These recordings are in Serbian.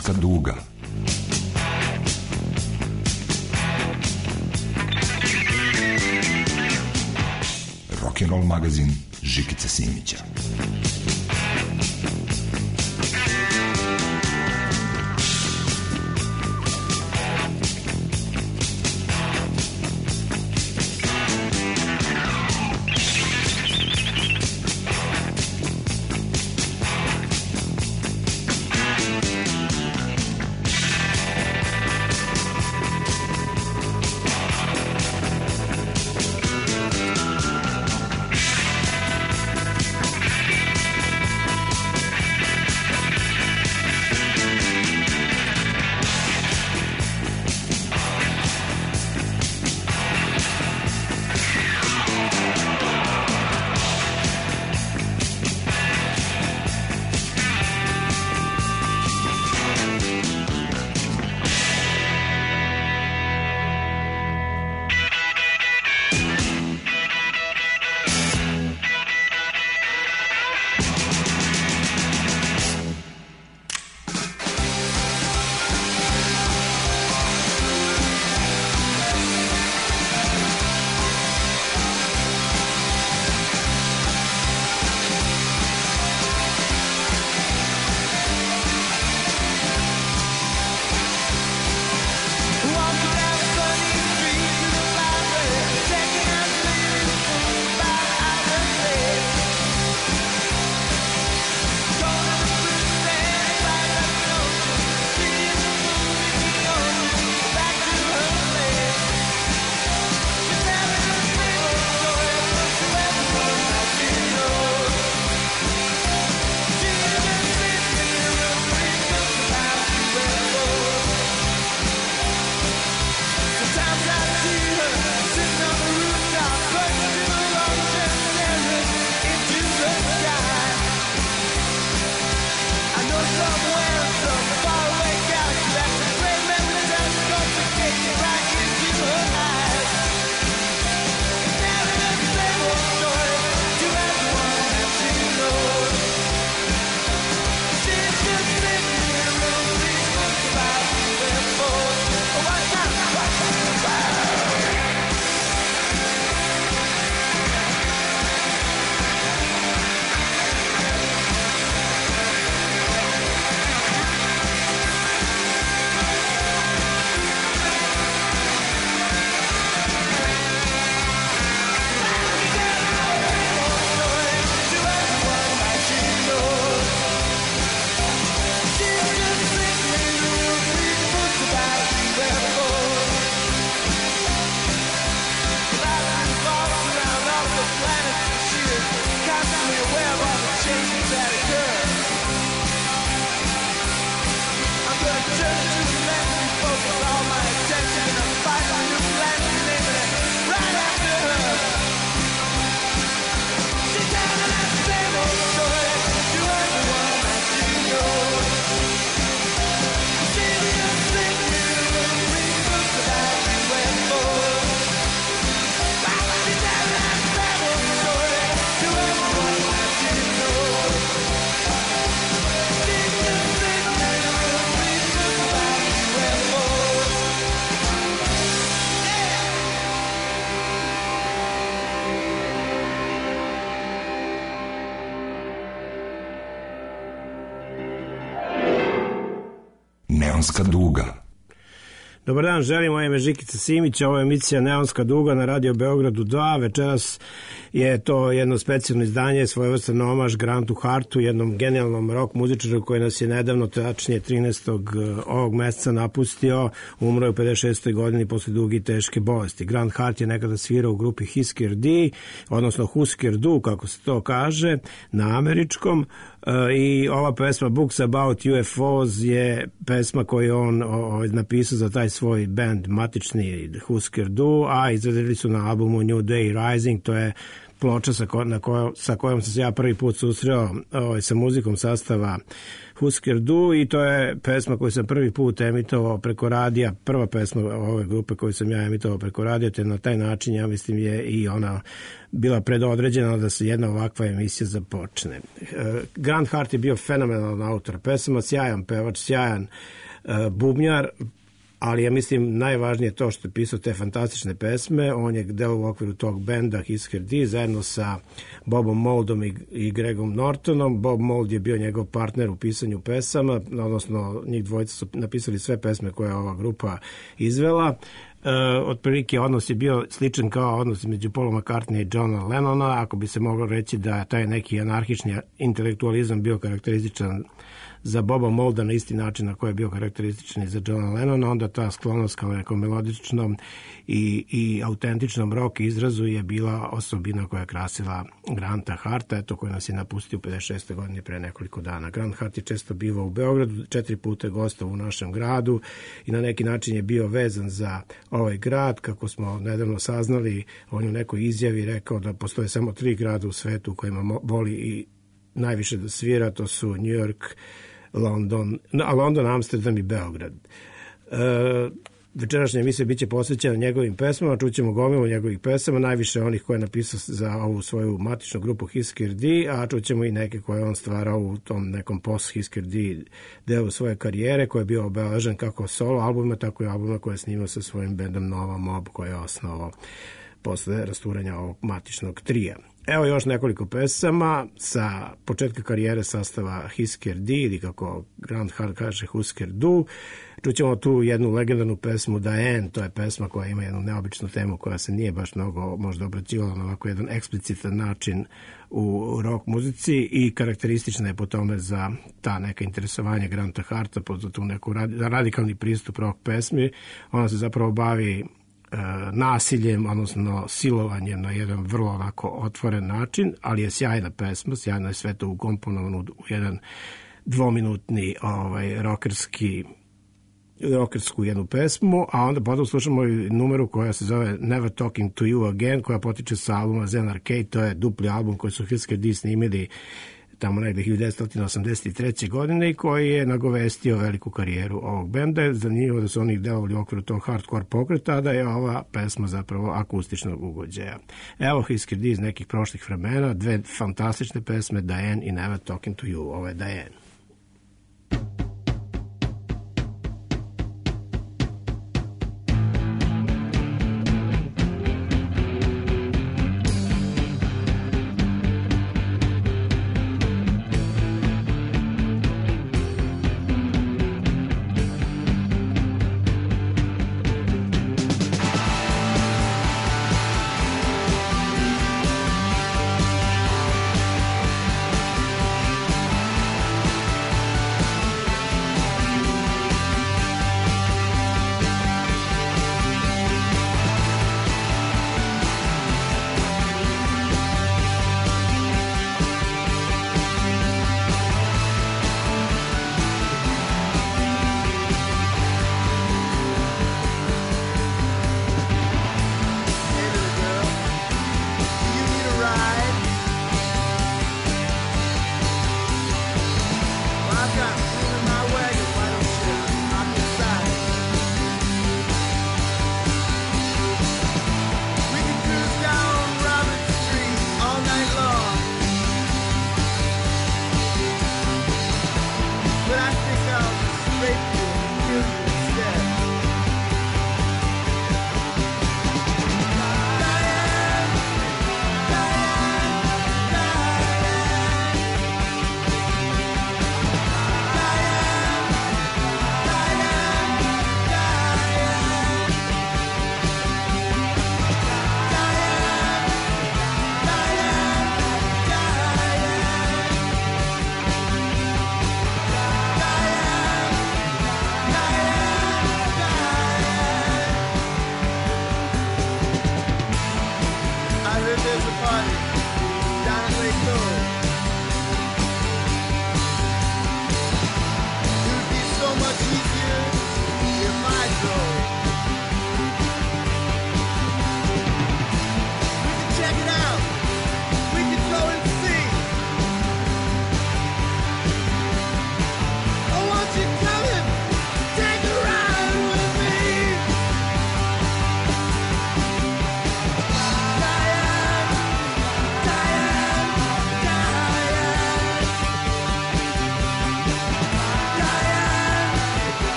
Neonska duga. Rock'n'roll magazin Žikice Simića. Neonska duga. Dobar dan, želim, moje ime Žikica Simić, ovo je emisija Neonska duga na Radio Beogradu 2. Večeras je to jedno specijalno izdanje, svojevrstan omaž Grantu Hartu, jednom genijalnom rock muzičaru koji nas je nedavno, tačnije 13. ovog meseca napustio, umro je u 56. godini posle duge i teške bolesti. Grant Hart je nekada svirao u grupi Husker D, odnosno Husker Du, kako se to kaže, na američkom, i ova pesma Books About UFOs je pesma koju on napisao za taj svoj band matični Husker Du, a izradili su na albumu New Day Rising, to je ploča sa kojom sam se ja prvi put susreo sa muzikom sastava Husker Du, i to je pesma koju sam prvi put emitovao preko radija, prva pesma ove grupe koju sam ja emitovao preko radija, te na taj način, ja mislim, je i ona bila predodređena da se jedna ovakva emisija započne. Grant Hart je bio fenomenalan autor pesama, sjajan pevač, sjajan bubnjar, ali ja mislim najvažnije to što je pisao te fantastične pesme. On je delo u okviru tog benda Husker Du zajedno sa Bobom Mouldom i Gregom Nortonom. Bob Mould je bio njegov partner u pisanju pesama, odnosno njih dvojica su napisali sve pesme koje je ova grupa izvela. Otprilike odnos je bio sličan kao odnos među Paula McCartney i Johna Lennona, ako bi se moglo reći da taj neki anarhični intelektualizam bio karakterističan za Boba Moulda na isti način na koji je bio karakterističan i za Johna Lennona, onda ta sklonost kao nekom melodičnom i autentičnom rock izrazu je bila osobina koja je krasila Granta Harta, eto, koji nas je napustio u 56. godini pre nekoliko dana. Grant Hart je često bivao u Beogradu, 4 puta je gostao u našem gradu i na neki način je bio vezan za ovaj grad. Kako smo nedavno saznali, on je u nekoj izjavi rekao da postoje samo 3 grada u svetu u kojima voli i najviše da svira, to su New York, London, Amsterdam i Beograd. Večerašnja emisija biće posvećena njegovim pesmama, čućemo gomilu njegovih pesama, najviše onih koje je napisao za ovu svoju matičnu grupu Husker Du, a čućemo i neke koje on stvarao u tom nekom post-Husker Du delu svoje karijere, koji je bio obeležen kako solo albuma, tako i albuma koje je snimao sa svojim bendom Nova Mob, koje je osnovao posle rasturanja ovog matičnog trija. Evo još nekoliko pesama sa početka karijere sastava Husker Du, ili kako Grant Hart kaže Husker Du. Čućemo tu jednu legendarnu pesmu Diane, to je pesma koja ima jednu neobičnu temu koja se nije baš mnogo možda obrađivala na ovako jedan eksplicitan način u rock muzici i karakteristična je po tome za ta neka interesovanja Granta Harta, po tu neku radikalni pristup rock pesmi. Ona se zapravo bavi nasiljem, odnosno silovanjem na jedan vrlo onako otvoren način, ali je sjajna pesma, sjajno je sve to ukomponovano u jedan dvominutni rockersku jednu pesmu, a onda potom slušamo i numeru koja se zove Never Talking to You Again, koja potiče sa albuma Zen Arcade, to je dupli album koji su Husker Du snimili tamo negde 1983. godine i koji je nagovestio veliku karijeru ovog benda. Zanimljivo da su oni delovali u okviru tog hardcore pokreta, a da je ova pesma zapravo akustičnog ugođaja. Evo Husker Du iz nekih prošlih vremena, 2 fantastične pesme, Diane i Never Talking to You. Ovo je Diane.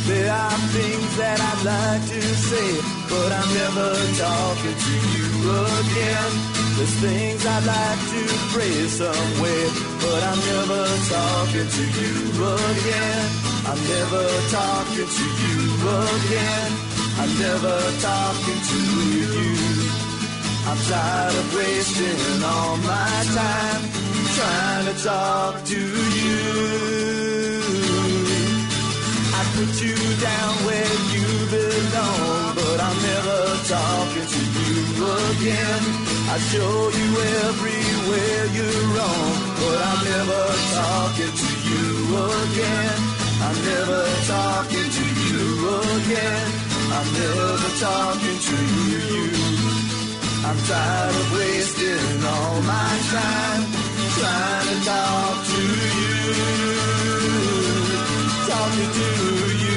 There are things that I'd like to say, but I'm never talking to you again. There's things I'd like to pray somewhere, but I'm never talking to you again. I'm never talking to you again. I'm never talking to you. I'm tired of wasting all my time trying to talk to you. I put you down where you belong, but I'm never talking to you again. I show you everywhere you're wrong, but I'm never talking to you again. I'm never talking to you again. I'm never talking to you. I'm tired of wasting all my time trying to talk to you. Talking to you.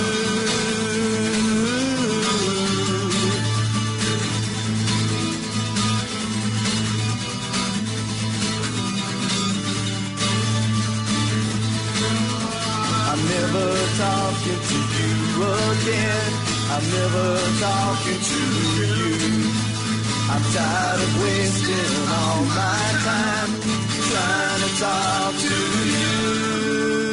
I'm never talking to you again. I'm never talking to you. I'm tired of wasting all my time trying to talk to you.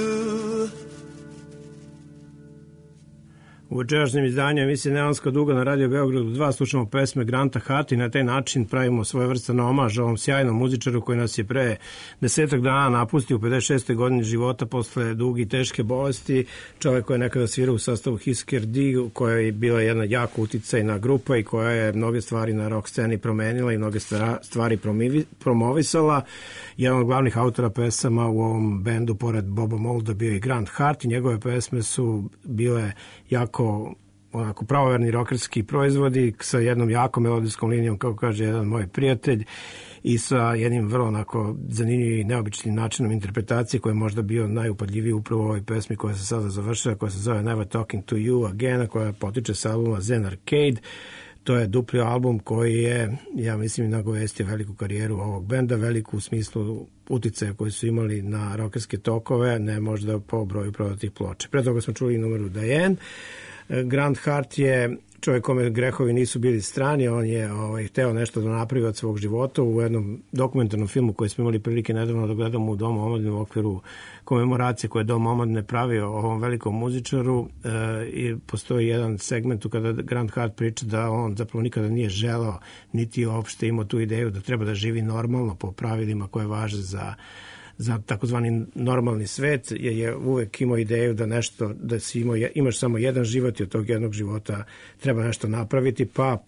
U večerašnjem izdanju emisije Neonska duga na Radio Beogradu 2 slušamo pesme Granta Harta i na taj način pravimo svojevrstan omaž ovom sjajnom muzičaru koji nas je pre 10 dana napustio u 56. godini života posle dugi i teške bolesti. Čovjek koji je nekada svirao u sastavu Hisker D, koja je bila jedna jako uticajna grupa i koja je mnoge stvari na rock sceni promenila i mnoge stvari promovisala. Jedan od glavnih autora pesama u ovom bendu pored Boba Molda bio i Grant Hart i njegove pesme su bile jako onako pravoverni rokerski proizvodi sa jednom jakom melodijskom linijom, kako kaže jedan moj prijatelj, i sa jednim vrlo onako zanimljivim i neobičnim načinom interpretacije koji je možda bio najupadljiviji upravo u ovoj pesmi koja se sada završila, koja se zove Never Talking to You Again, koja potiče sa albuma Zen Arcade. To je dupli album koji je, ja mislim, nagovestio veliku karijeru ovog benda, veliku u smislu uticaja koji su imali na rokerske tokove, ne možda po broju prodatih ploča. Pre toga smo čuli numeru Diane. Grant Hart je čovjek kome grehovi nisu bili strani, on je hteo nešto da napravi od svog života u jednom dokumentarnom filmu koji smo imali prilike nedavno da gledamo u Domu omladine u okviru komemoracije koje je Dom omladine pravio ovom velikom muzičaru i postoji jedan segment kada Grant Hart priča da on zapravo nikada nije želeo niti uopšte imao tu ideju da treba da živi normalno po pravilima koje važe za takozvani normalni svet, jer je uvek imao ideju da nešto, da si imaš samo jedan život i od tog jednog života treba nešto napraviti,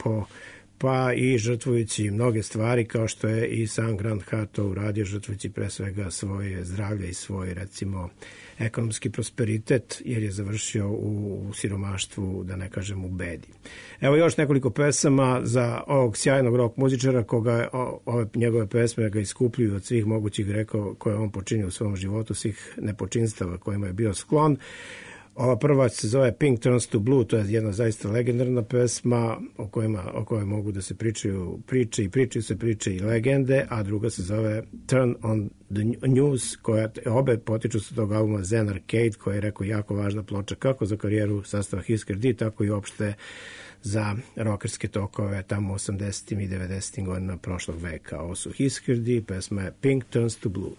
pa i žrtvujući mnoge stvari, kao što je i sam Grant Hart to uradio, žrtvujući pre svega svoje zdravlje i svoj, recimo, ekonomski prosperitet, jer je završio u siromaštvu, da ne kažem u bedi. Evo još nekoliko pesama za ovog sjajnog rock muzičara, koga ove njegove pesme ga iskupljuju od svih mogućih greha koje on počinio u svom životu, svih nepočinstava kojima je bio sklon. Ova prva se zove Pink Turns to Blue, to je jedna zaista legendarna pesma o kojoj mogu da se pričaju priče i legende, a druga se zove Turn on the News, koja obe potiču sa tog albuma Zen Arcade, koja je, rekao, jako važna ploča kako za karijeru sastava Hisker D, tako i uopšte za rokerske tokove tamo 80. i 90. godina prošlog veka. Ovo su Hisker D, pesma je Pink Turns to Blue.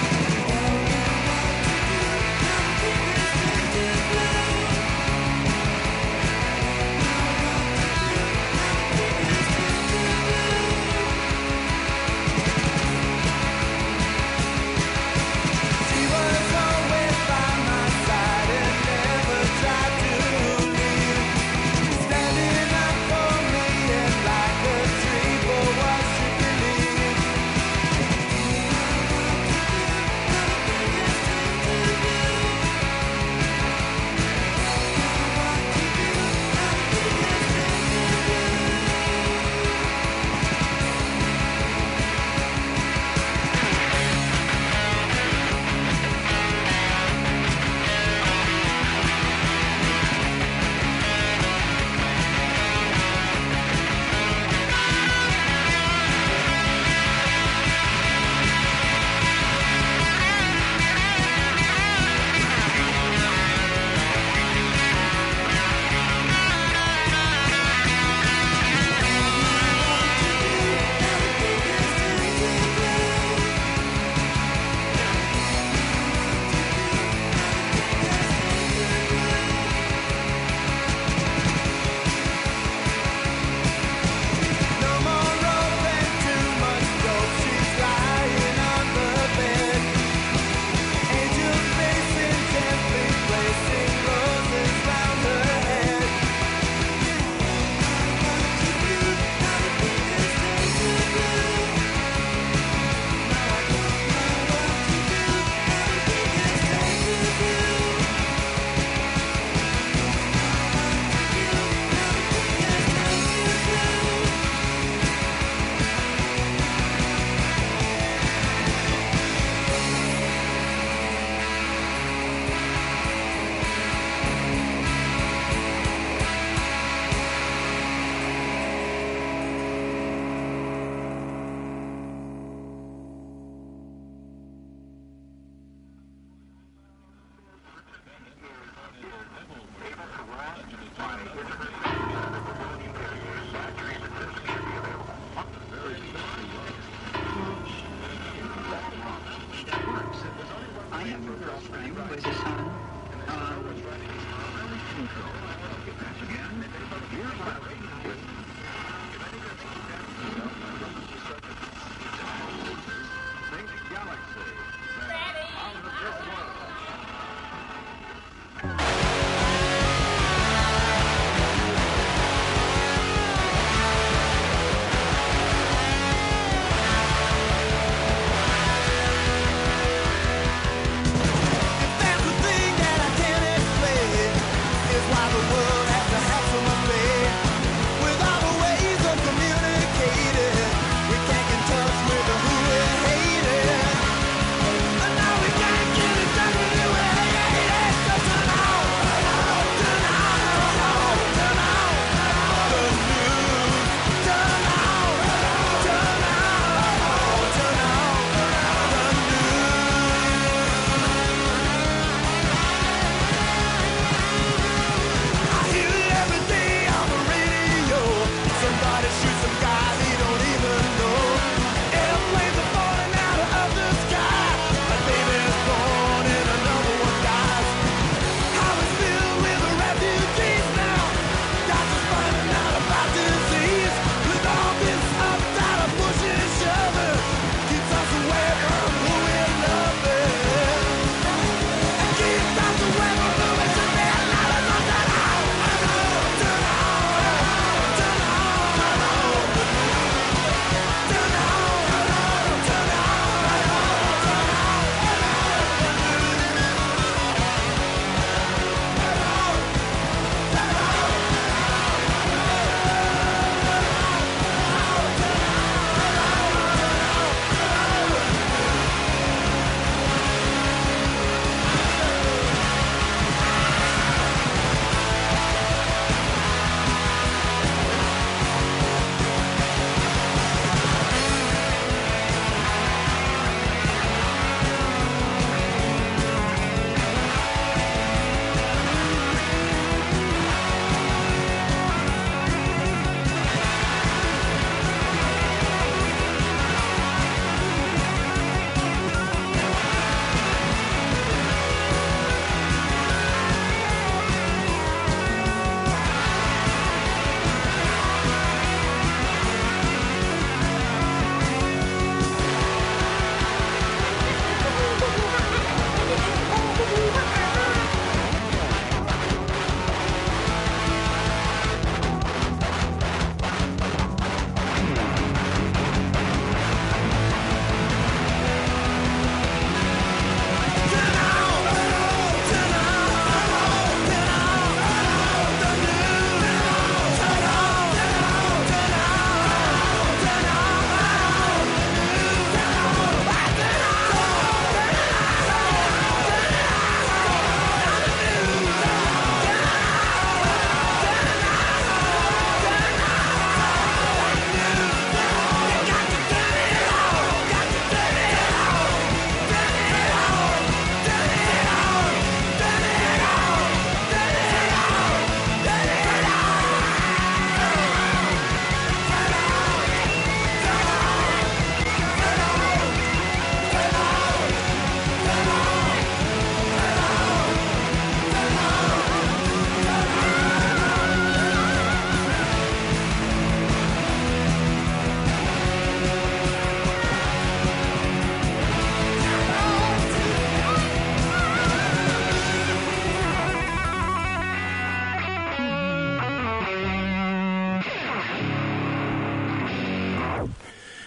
Blue.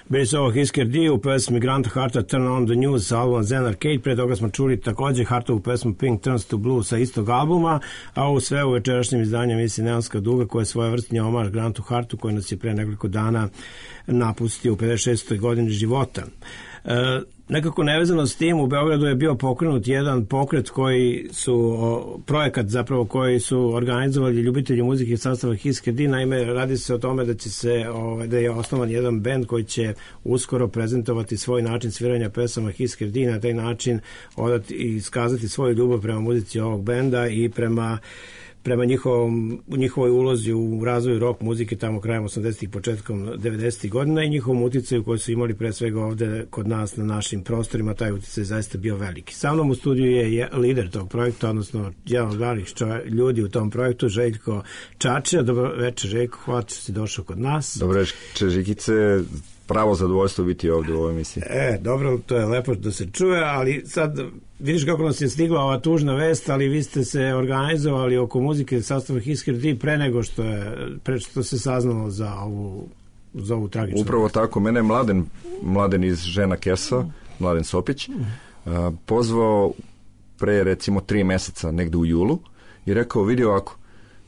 Bili su ovo Husker Du u pesmi Granta Harta Turn on the News sa albuma Zen Arcade, pre toga smo čuli takođe Hartovu pesmu Pink Turns to Blue sa istog albuma, a ovo sve u večerašnjem izdanju emisije Neonska duga koja je svojevrsni omaž Grantu Hartu koji nas je pre nekoliko dana napustio u 56. godini života. Nekako nevezano s tim, u Beogradu je bio pokrenut jedan pokret projekat zapravo koji su organizovali ljubitelji muzike iz sastava Husker Du. Naime, radi se o tome da je osnovan jedan bend koji će uskoro prezentovati svoj način sviranja pesama Husker Du, na taj način odati i iskazati svoju ljubav prema muzici ovog benda i prema njihovoj ulozi u razvoju rock muzike tamo krajem 80-ih, početkom 90-ih godina i njihovom uticaju koji su imali pre svega ovde kod nas na našim prostorima, taj uticaj zaista bio veliki. Sa mnom u studiju je lider tog projekta, odnosno jedan od glavnih ljudi u tom projektu, Željko Čačija. Dobro večer, Željko, hvala što si došao kod nas. Dobro večer, Žikice. Pravo zadovoljstvo biti ovdje u ovoj emisiji. Dobro, to je lepo da se čuje, ali sad vidiš kako nas je stigla ova tužna vest, ali vi ste se organizovali oko muzike sastava Husker Du pre nego što se saznalo za ovu tragičnu Upravo vest. tako, mene je Mladen iz Žena Kesa, Mladen Sopić, pozvao pre recimo 3 meseca, negde u julu, i rekao, vidi ovako,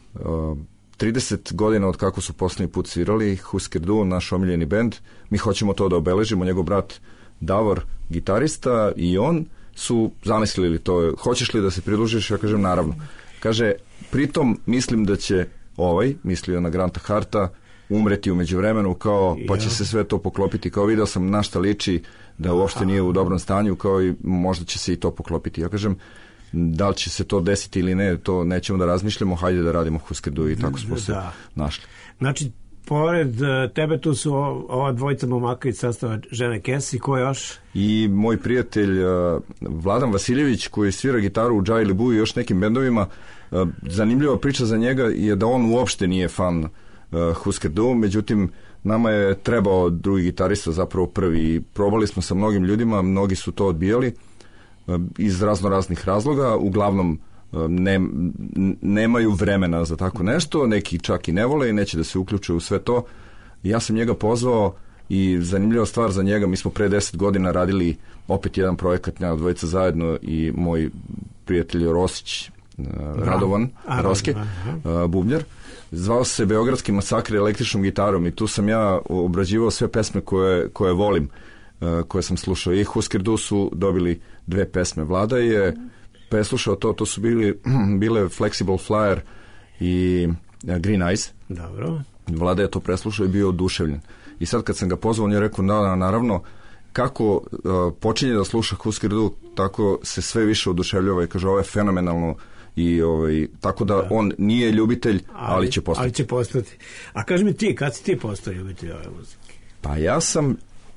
30 godina od kako su posljednji put svirali Husker Du, naš omiljeni bend, mi hoćemo to da obeležimo. Njegov brat Davor, gitarista, i on su zamislili to, hoćeš li da se pridružiš? Ja kažem naravno. Kaže, pritom mislim da će mislio na Granta Harta, umreti u međuvremenu, kao, pa će se sve to poklopiti, kao video sam na šta liči da uopšte nije u dobrom stanju, kao i možda će se i to poklopiti. Ja kažem, da li će se to desiti ili ne, to nećemo da razmišljamo, hajde da radimo Husker Du, i tako smo se našli. Znači, pored tebe tu su ova dvojica momaka iz sastava Žene Kesa i ko još? I moj prijatelj Vladan Vasiljević, koji svira gitaru u Džaj Libu i još nekim bendovima. Zanimljiva priča za njega je da on uopšte nije fan Husker Du, međutim nama je trebao drugi gitarista, zapravo prvi, i probali smo sa mnogim ljudima, mnogi su to odbijali iz raznih razloga, uglavnom nemaju vremena za tako nešto, neki čak i ne vole i neće da se uključe u sve to. Ja sam njega pozvao i zanimljiva stvar za njega, mi smo pre 10 godina radili opet jedan projekat, njena dvojica zajedno, i moj prijatelj Rosić, Radovan Roske, bubnjar, zvao se Beogradski masakr električnom gitarom, i tu sam ja obrađivao sve pesme koje volim, koje sam slušao, i Husker Du su dobili 2 pesme. Vlada je preslušao to su bile Flexible Flyer i Green Eyes. Dobro. Vlada je to preslušao i bio oduševljen. I sad kad sam ga pozvao, on je rekao, naravno, kako počinje da sluša Husker Du, tako se sve više oduševljava i kaže, ovo je fenomenalno, i tako da on nije ljubitelj, ali će postati. A kaži mi ti, kad si ti postao ljubitelj ove muzike? Pa ja sam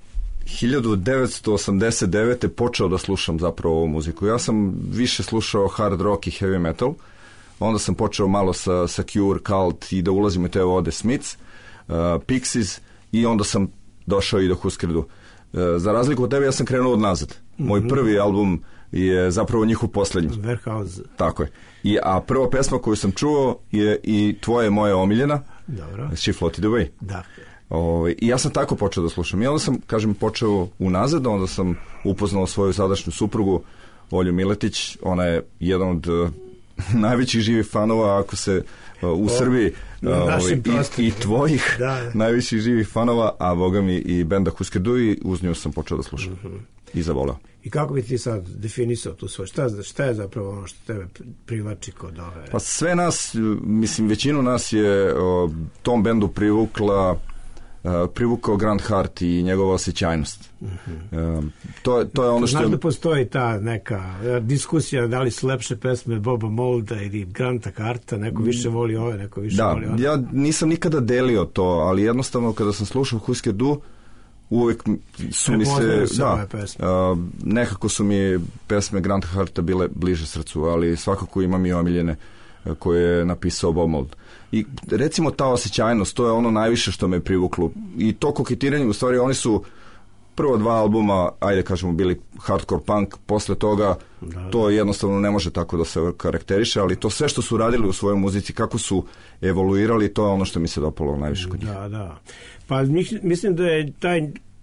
1989. počeo da slušam zapravo ovu muziku. Ja sam više slušao hard rock i heavy metal, onda sam počeo malo sa Cure, Cult, i da ulazim u te vode, Smiths, Pixies, i onda sam došao i do Husker Du. Za razliku od tebe, ja sam krenuo od nazad. Moj prvi album je zapravo njihov poslednji. Warehouse. Tako je. A prva pesma koju sam čuo je i tvoja moja omiljena. Dobro. She Floated Away. Da. I ja sam tako počeo da slušam. I onda sam, počeo unazad, onda sam upoznao svoju sadašnju suprugu, Olju Miletić. Ona je jedan od najvećih živih fanova, ako se u Srbiji, i tvojih najvećih živih fanova, a boga mi i benda Husker Du, i uz nju sam počeo da slušam. I zavolao. I kako bi ti sad definisao tu svoj? Šta je zapravo ono što tebe privlači kod ove? Pa sve nas, mislim, većinu nas je tom bendu privukao Grant Hart i njegova osjećajnost. To je ono što... Znaš da postoji ta neka diskusija da li su lepše pesme Boba Molda ili Granta Harta, neko više voli ove, neko više voli ove. Ja nisam nikada delio to, ali jednostavno kada sam slušao Husker Du, uvijek su mi se... nekako su mi pesme Granta Harta bile bliže srcu, ali svakako imam i omiljene koje je napisao Bob Mould. I recimo ta osjećajnost, to je ono najviše što me privuklo. I to koketiranje, u stvari oni su prvo 2 albuma, ajde kažemo, bili hardcore punk, posle toga to jednostavno ne može tako da se karakteriše, ali to sve što su radili u svojoj muzici, kako su evoluirali, to je ono što mi se dopalo najviše kod njih. Da. Pa mislim da je taj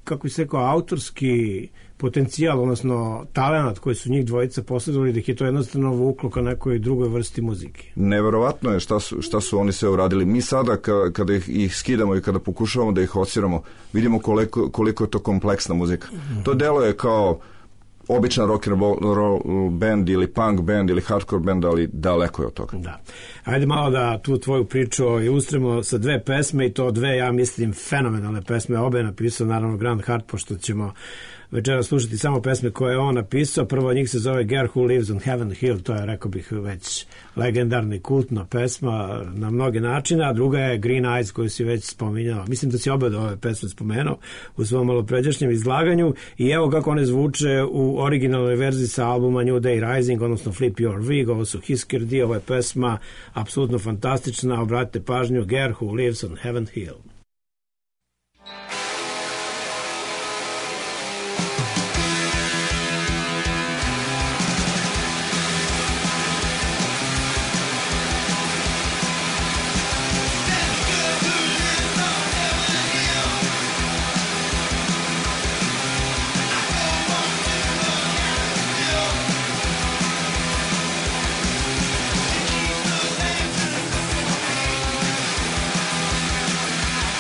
kako bi se rekao, autorski potencijal, odnosno talenat koji su njih dvojica posjedovali, da ih je to jednostavno vuklo ka nekoj drugoj vrsti muzike. Neverovatno je šta su oni sve uradili. Mi sada kada ih skidamo i kada pokušavamo da ih odsviramo, vidimo koliko je to kompleksna muzika. To deluje kao običan rock and roll band ili punk band ili hardcore band, ali daleko je od toga. Da. Ajde malo da tu tvoju priču ilustrujemo sa dve pesme, i to dve, ja mislim, fenomenalne pesme. Obe je napisao naravno Grant Hart, pošto ćemo večera slušati samo pesme koje je on napisao. Prvo od njih se zove Girl Who Lives on Heaven Hill, to je, rekao bih, već legendarna i kultna pesma na mnoge načine, a druga je Green Eyes, koju si već spominjao. Mislim da si obe ove pesme spomenuo u svom malopređašnjem izlaganju, i evo kako one zvuče u originalnoj verziji sa albuma New Day Rising, odnosno Flip Your Wig. Ovo su Hiskerdi, ovo je pesma apsolutno fantastična, obratite pažnju, Girl Who Lives on Heaven Hill. I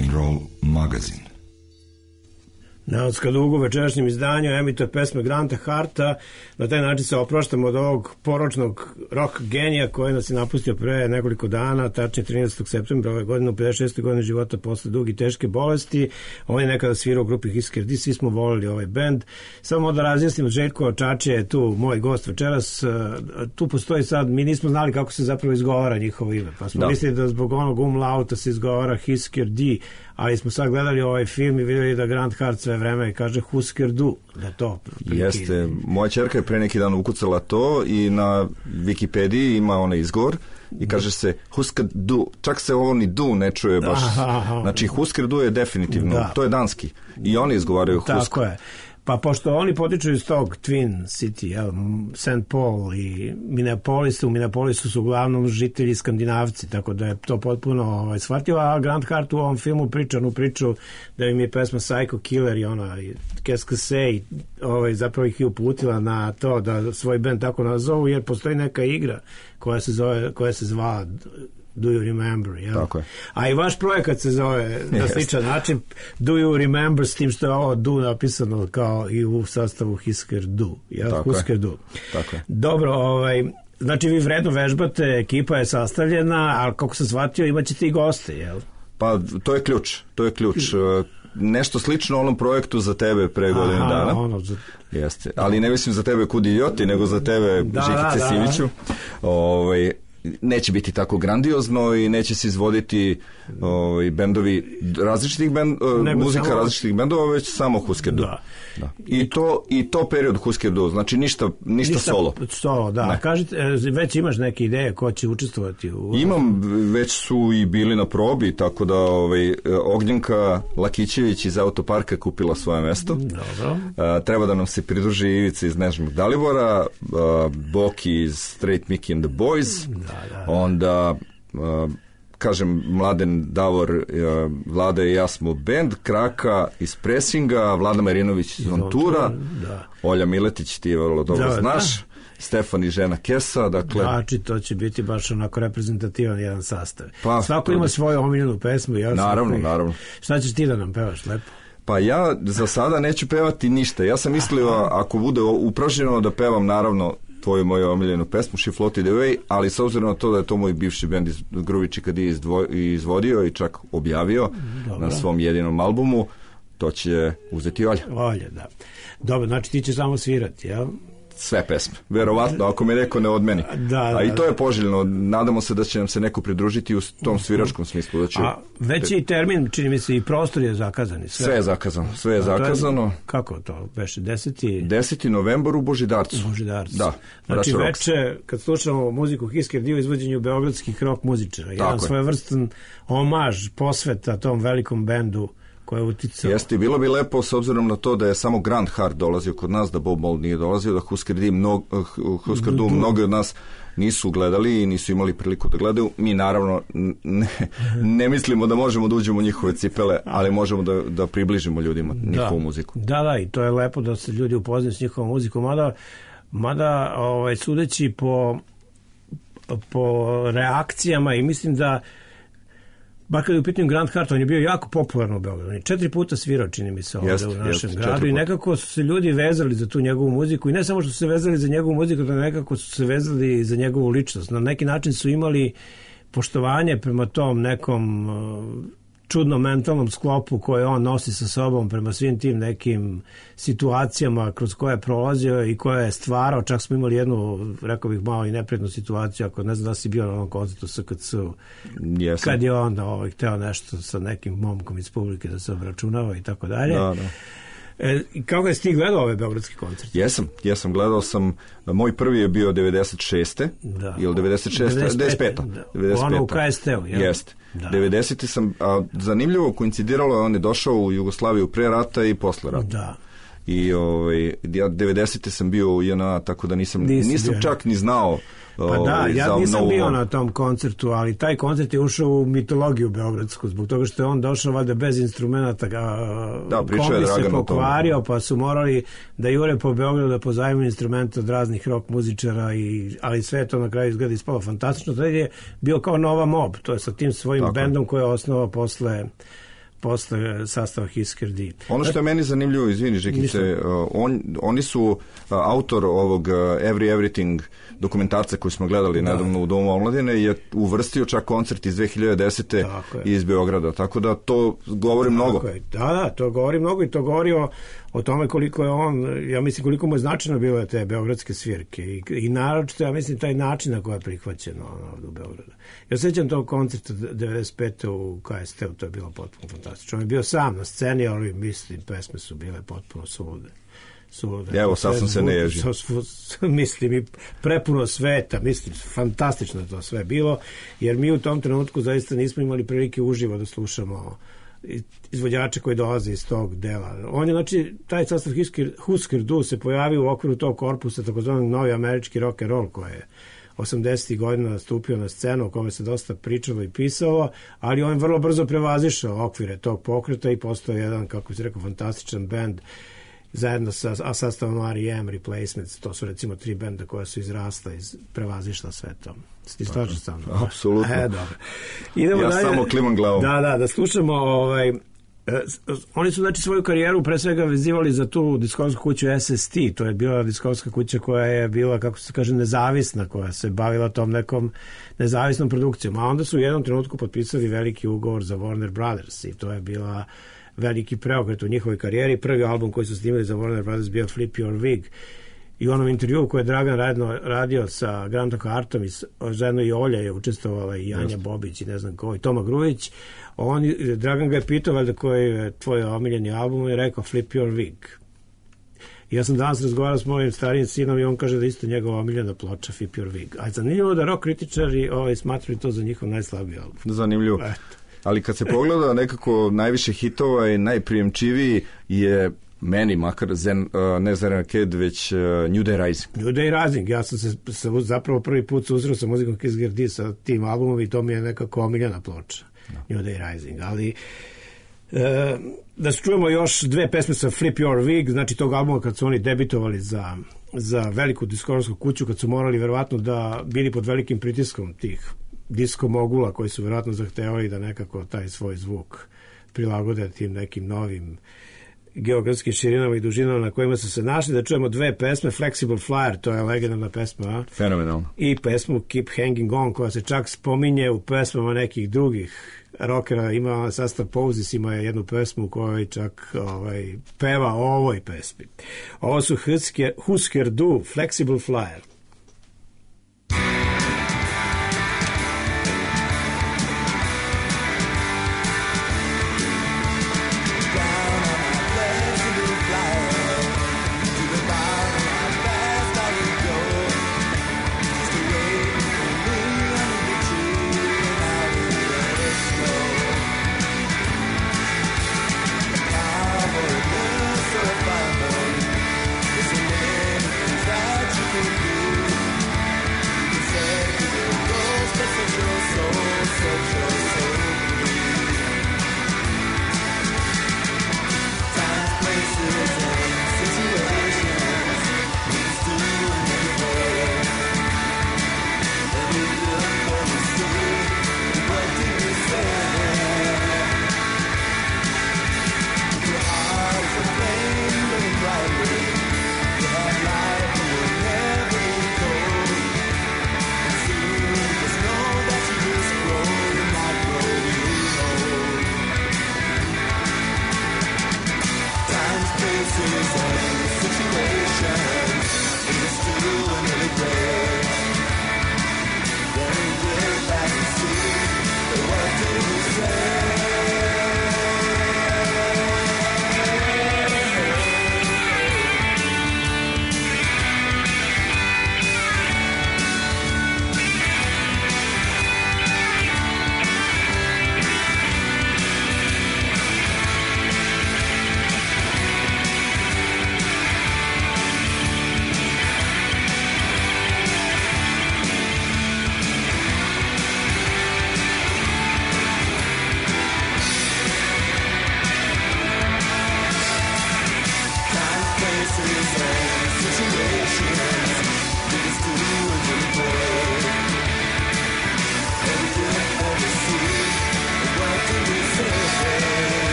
Rock'n'Roll magazin. Neonska duga u večerašnjem izdanju emituje pesme Granta Harta. Na taj način se oproštamo od ovog poročnog rock genija koji nas je napustio pre nekoliko dana, tačnije 13. septembra ove godine, u 56. godine života posle dugi teške bolesti. On je nekada svirao u grupi Husker Du, svi smo volili ovaj bend. Samo da razjasnimo, Željko Čače je tu moj gost večeras. Tu postoji sad, mi nismo znali kako se zapravo izgovara njihovo ime, pa smo mislili da zbog onog umlauta se izgovara Husker Du, ali smo sad gledali ovaj film i vidjeli da Grant Hart sve vreme kaže Husker Du, da to. Jeste, moja ćerka je pre neki dan ukucala to i na Wikipediji ima onaj izgovor i kaže se Husker Du, čak se ovo ni Du ne čuje baš. Znači Husker Du je definitivno, to je danski i oni izgovaraju Husker. Tako je. Pa pošto oni potiču iz tog Twin City, St. Paul i Minneapolis, u Minneapolisu su uglavnom žitelji Skandinavci, tako da je to potpuno shvatio, a Grant Hart u ovom filmu priča onu priču da im je pesma Psycho Killer i ona Qu'est-ce que c'est, zapravo ih je uputila na to da svoj band tako nazovu, jer postoji neka igra koja se zvala Do You Remember, jel? Tako je. A i vaš projekat se zove na sličan način Do You Remember, s tim što je ovo Du napisano kao i u sastavu Husker Du, jel? Tako Husker Du. Tako je. Dobro, znači vi vredno vežbate, ekipa je sastavljena, ali kako sam shvatio imaćete i goste, jel? Pa to je ključ. Nešto slično onom projektu za tebe pre godinu dana. Jeste. Ali ne mislim za tebe Kud idioti, nego za tebe Žikice Simiću. Neće biti tako grandiozno i neće se izvoditi bendovi različitih muzika različitih bendova, već samo Husker Du. Da. I to period Husker Du, znači ništa solo. Solo, da. Kažete, već imaš neke ideje ko će učestvovati u... Imam, već su i bili na probi, tako da Ognjenka Lakićević iz Autoparka kupila svoje mesto. Dobro. Treba da nam se pridruži Ivica iz Nežnog Dalibora, Boki iz Straight Mickey and the Boys, onda kažem Mladen Davor, Vlada i ja smo band, Kraka iz Presinga, Vlada Marinović iz Ontura, Olja Miletić, ti je vrlo dobro znaš, Stefan i žena Kesa, dakle... Znači, to će biti baš onako reprezentativan jedan sastav. Svako ima svoju omiljenu pesmu. Naravno. Šta ćeš ti da nam pevaš lepo? Pa ja za sada neću pevati ništa. Ja sam mislio, ako bude upražnjeno, da pevam naravno tvoju moju omiljenu pesmu She Floated Away, ali s obzirom na to da je to moj bivši bend iz Gruvići kad je izvodio i čak objavio na svom jedinom albumu, to će uzeti Olja. Olja, da. Dobro, znači ti će samo svirati, jel? Sve pesme, verovatno, ako me neko ne odmeni. A i to je poželjno, nadamo se da će nam se neko pridružiti u tom sviračkom smislu. A već i termin, čini mi se, i prostor je zakazan. Sve je zakazano. Kako to? Beše 10. novembar u Božidarcu. Da. Znači veče, kad slušamo muziku Husker Du, izvođenju beogradskih rock muzičara, jedan svojevrstan omaž, posveta tom velikom bendu. Jeste, bilo bi lepo s obzirom na to da je samo Grant Hart dolazio kod nas, da Bob Mould nije dolazio, da Husker Du mnogi od nas nisu gledali i nisu imali priliku da gledaju. Mi naravno ne mislimo da možemo da uđemo u njihove cipele, ali možemo da približimo ljudima njihovu muziku. Da, i to je lepo da se ljudi upoznaju s njihovom muzikom, mada sudeći po reakcijama i mislim da bar kada je u pitanju Grant Hart, on je bio jako popularan u Beogradu. On je 4 puta svirao, čini mi se, ovdje u našem gradu i nekako su se ljudi vezali za tu njegovu muziku i ne samo što su se vezali za njegovu muziku, da nekako su se vezali za njegovu ličnost. Na neki način su imali poštovanje prema tom nekom čudnom mentalnom sklopu koje on nosi sa sobom prema svim tim nekim situacijama kroz koje je prolazio i koje je stvarao. Čak smo imali jednu, rekao bih, malo i neprijatnu situaciju, ako ne znam da si bio na onom koncertu SKC-u, kad je on hteo nešto sa nekim momkom iz publike da se obračunava i tako dalje. Kako je ti gledao ove beogradski koncert? Jesam, gledao sam, moj prvi je bio 96. ili 95. Ono u KST-u, jel? Jeste. 90. sam, zanimljivo koincidiralo je, on je došao u Jugoslaviju pre rata i posle rata. Da. I 90. sam bio u JNA, tako da nisam čak ni znao. Pa da, ja nisam bio na tom koncertu, ali taj koncert je ušao u mitologiju beogradsku, zbog toga što je on došao valjda bez instrumenta, kombi se pokvario, pa su morali da jure po Beogradu da pozajmiju instrumente od raznih rock muzičara, ali sve to na kraju izgleda ispalo fantastično. Tad je bio kao Nova Mob, to je sa tim svojim bendom koji je osnovao posle sastava Husker D. Ono što je meni zanimljivo, izvini Žikice, oni su autor ovog Everything dokumentarca koji smo gledali nedavno u Domu omladine je uvrstio čak koncert iz 2010. iz Beograda, tako da to govori mnogo. Da, to govori mnogo i to govori o tome koliko je on, ja mislim koliko mu je značajno bilo te beogradske svirke i naročito, ja mislim, taj način na koji je prihvaćeno ovdje u Beogradu. Ja sećam tog koncerta 95. u KST-u, to je bilo potpuno fantastično. On je bio sam na sceni, ali mislim, pesme su bile potpuno sulude. Evo, sad sam se ne ježio. Mislim, i prepuno sveta, mislim, fantastično je to sve bilo, jer mi u tom trenutku zaista nismo imali prilike uživo da slušamo izvođače koji dolaze iz tog dela. On je, znači, taj sastav Husker Du se pojavio u okviru tog korpusa takozvanog novi američki rock and roll koji je 80. godina stupio na scenu o kome se dosta pričalo i pisalo, ali on vrlo brzo prevazišao okvire tog pokreta i postao jedan, kako se rekao, fantastičan bend zajedno sa sastavom R.E.M. Replacements. To su recimo 3 benda koja su izrasla iz prevazišla sve to. Ti slažeš sa mnom? Apsolutno. Dobro. Idemo ja dalje. Samo klimam glavom. Da slušamo oni su, znači, svoju karijeru pre svega vezivali za tu diskografsku kuću SST. To je bila diskografska kuća koja je bila, kako se kaže, nezavisna, koja se bavila tom nekom nezavisnom produkcijom. A onda su u jednom trenutku potpisali veliki ugovor za Warner Brothers i to je bila veliki preokret u njihovoj karijeri. Prvi album koji su snimali za Warner Brothers bio Flip Your Wig. I u onom intervju koji je Dragan radio sa Grantom Hartom, zajedno i Olja je učestvovala, i Anja Bobić i ne znam ko, i Toma Grujić. Dragan ga je pitao valjda koji je tvoj omiljeni album i rekao Flip Your Wig. I ja sam danas razgovarao s mojim starijim sinom i on kaže da isto njegova omiljena ploča Flip Your Wig. A zanimljivo da rock kritičari smatraju to za njihov najslabiji album. Zanimljivo. Ali kad se pogleda nekako najviše hitova i najprijemčiviji je meni makar ne Zen Arcade, već New Day Rising. New Day Rising. Ja sam se zapravo prvi put susreo sa muzikom Husker D sa tim albumom i to mi je nekako omiljena ploča. New Day Rising. Ali da se čujemo još 2 pesme sa Flip Your Wig, znači tog albuma kad su oni debitovali za veliku diskografsku kuću, kad su morali verovatno da bili pod velikim pritiskom tih disko mogula koji su verovatno zahtevali da nekako taj svoj zvuk prilagode tim nekim novim geografskim širinama i dužinama na kojima su se našli. Da čujemo 2 pesme, Flexible Flyer, to je legendarna pesma, fenomenalno, i pesmu Keep Hanging On, koja se čak spominje u pesmama nekih drugih rockera. Ima sastav Poses, ima jednu pesmu u kojoj čak peva o ovoj pesmi. Ovo su Husker Du, Flexible Flyer. It's a name that you can do.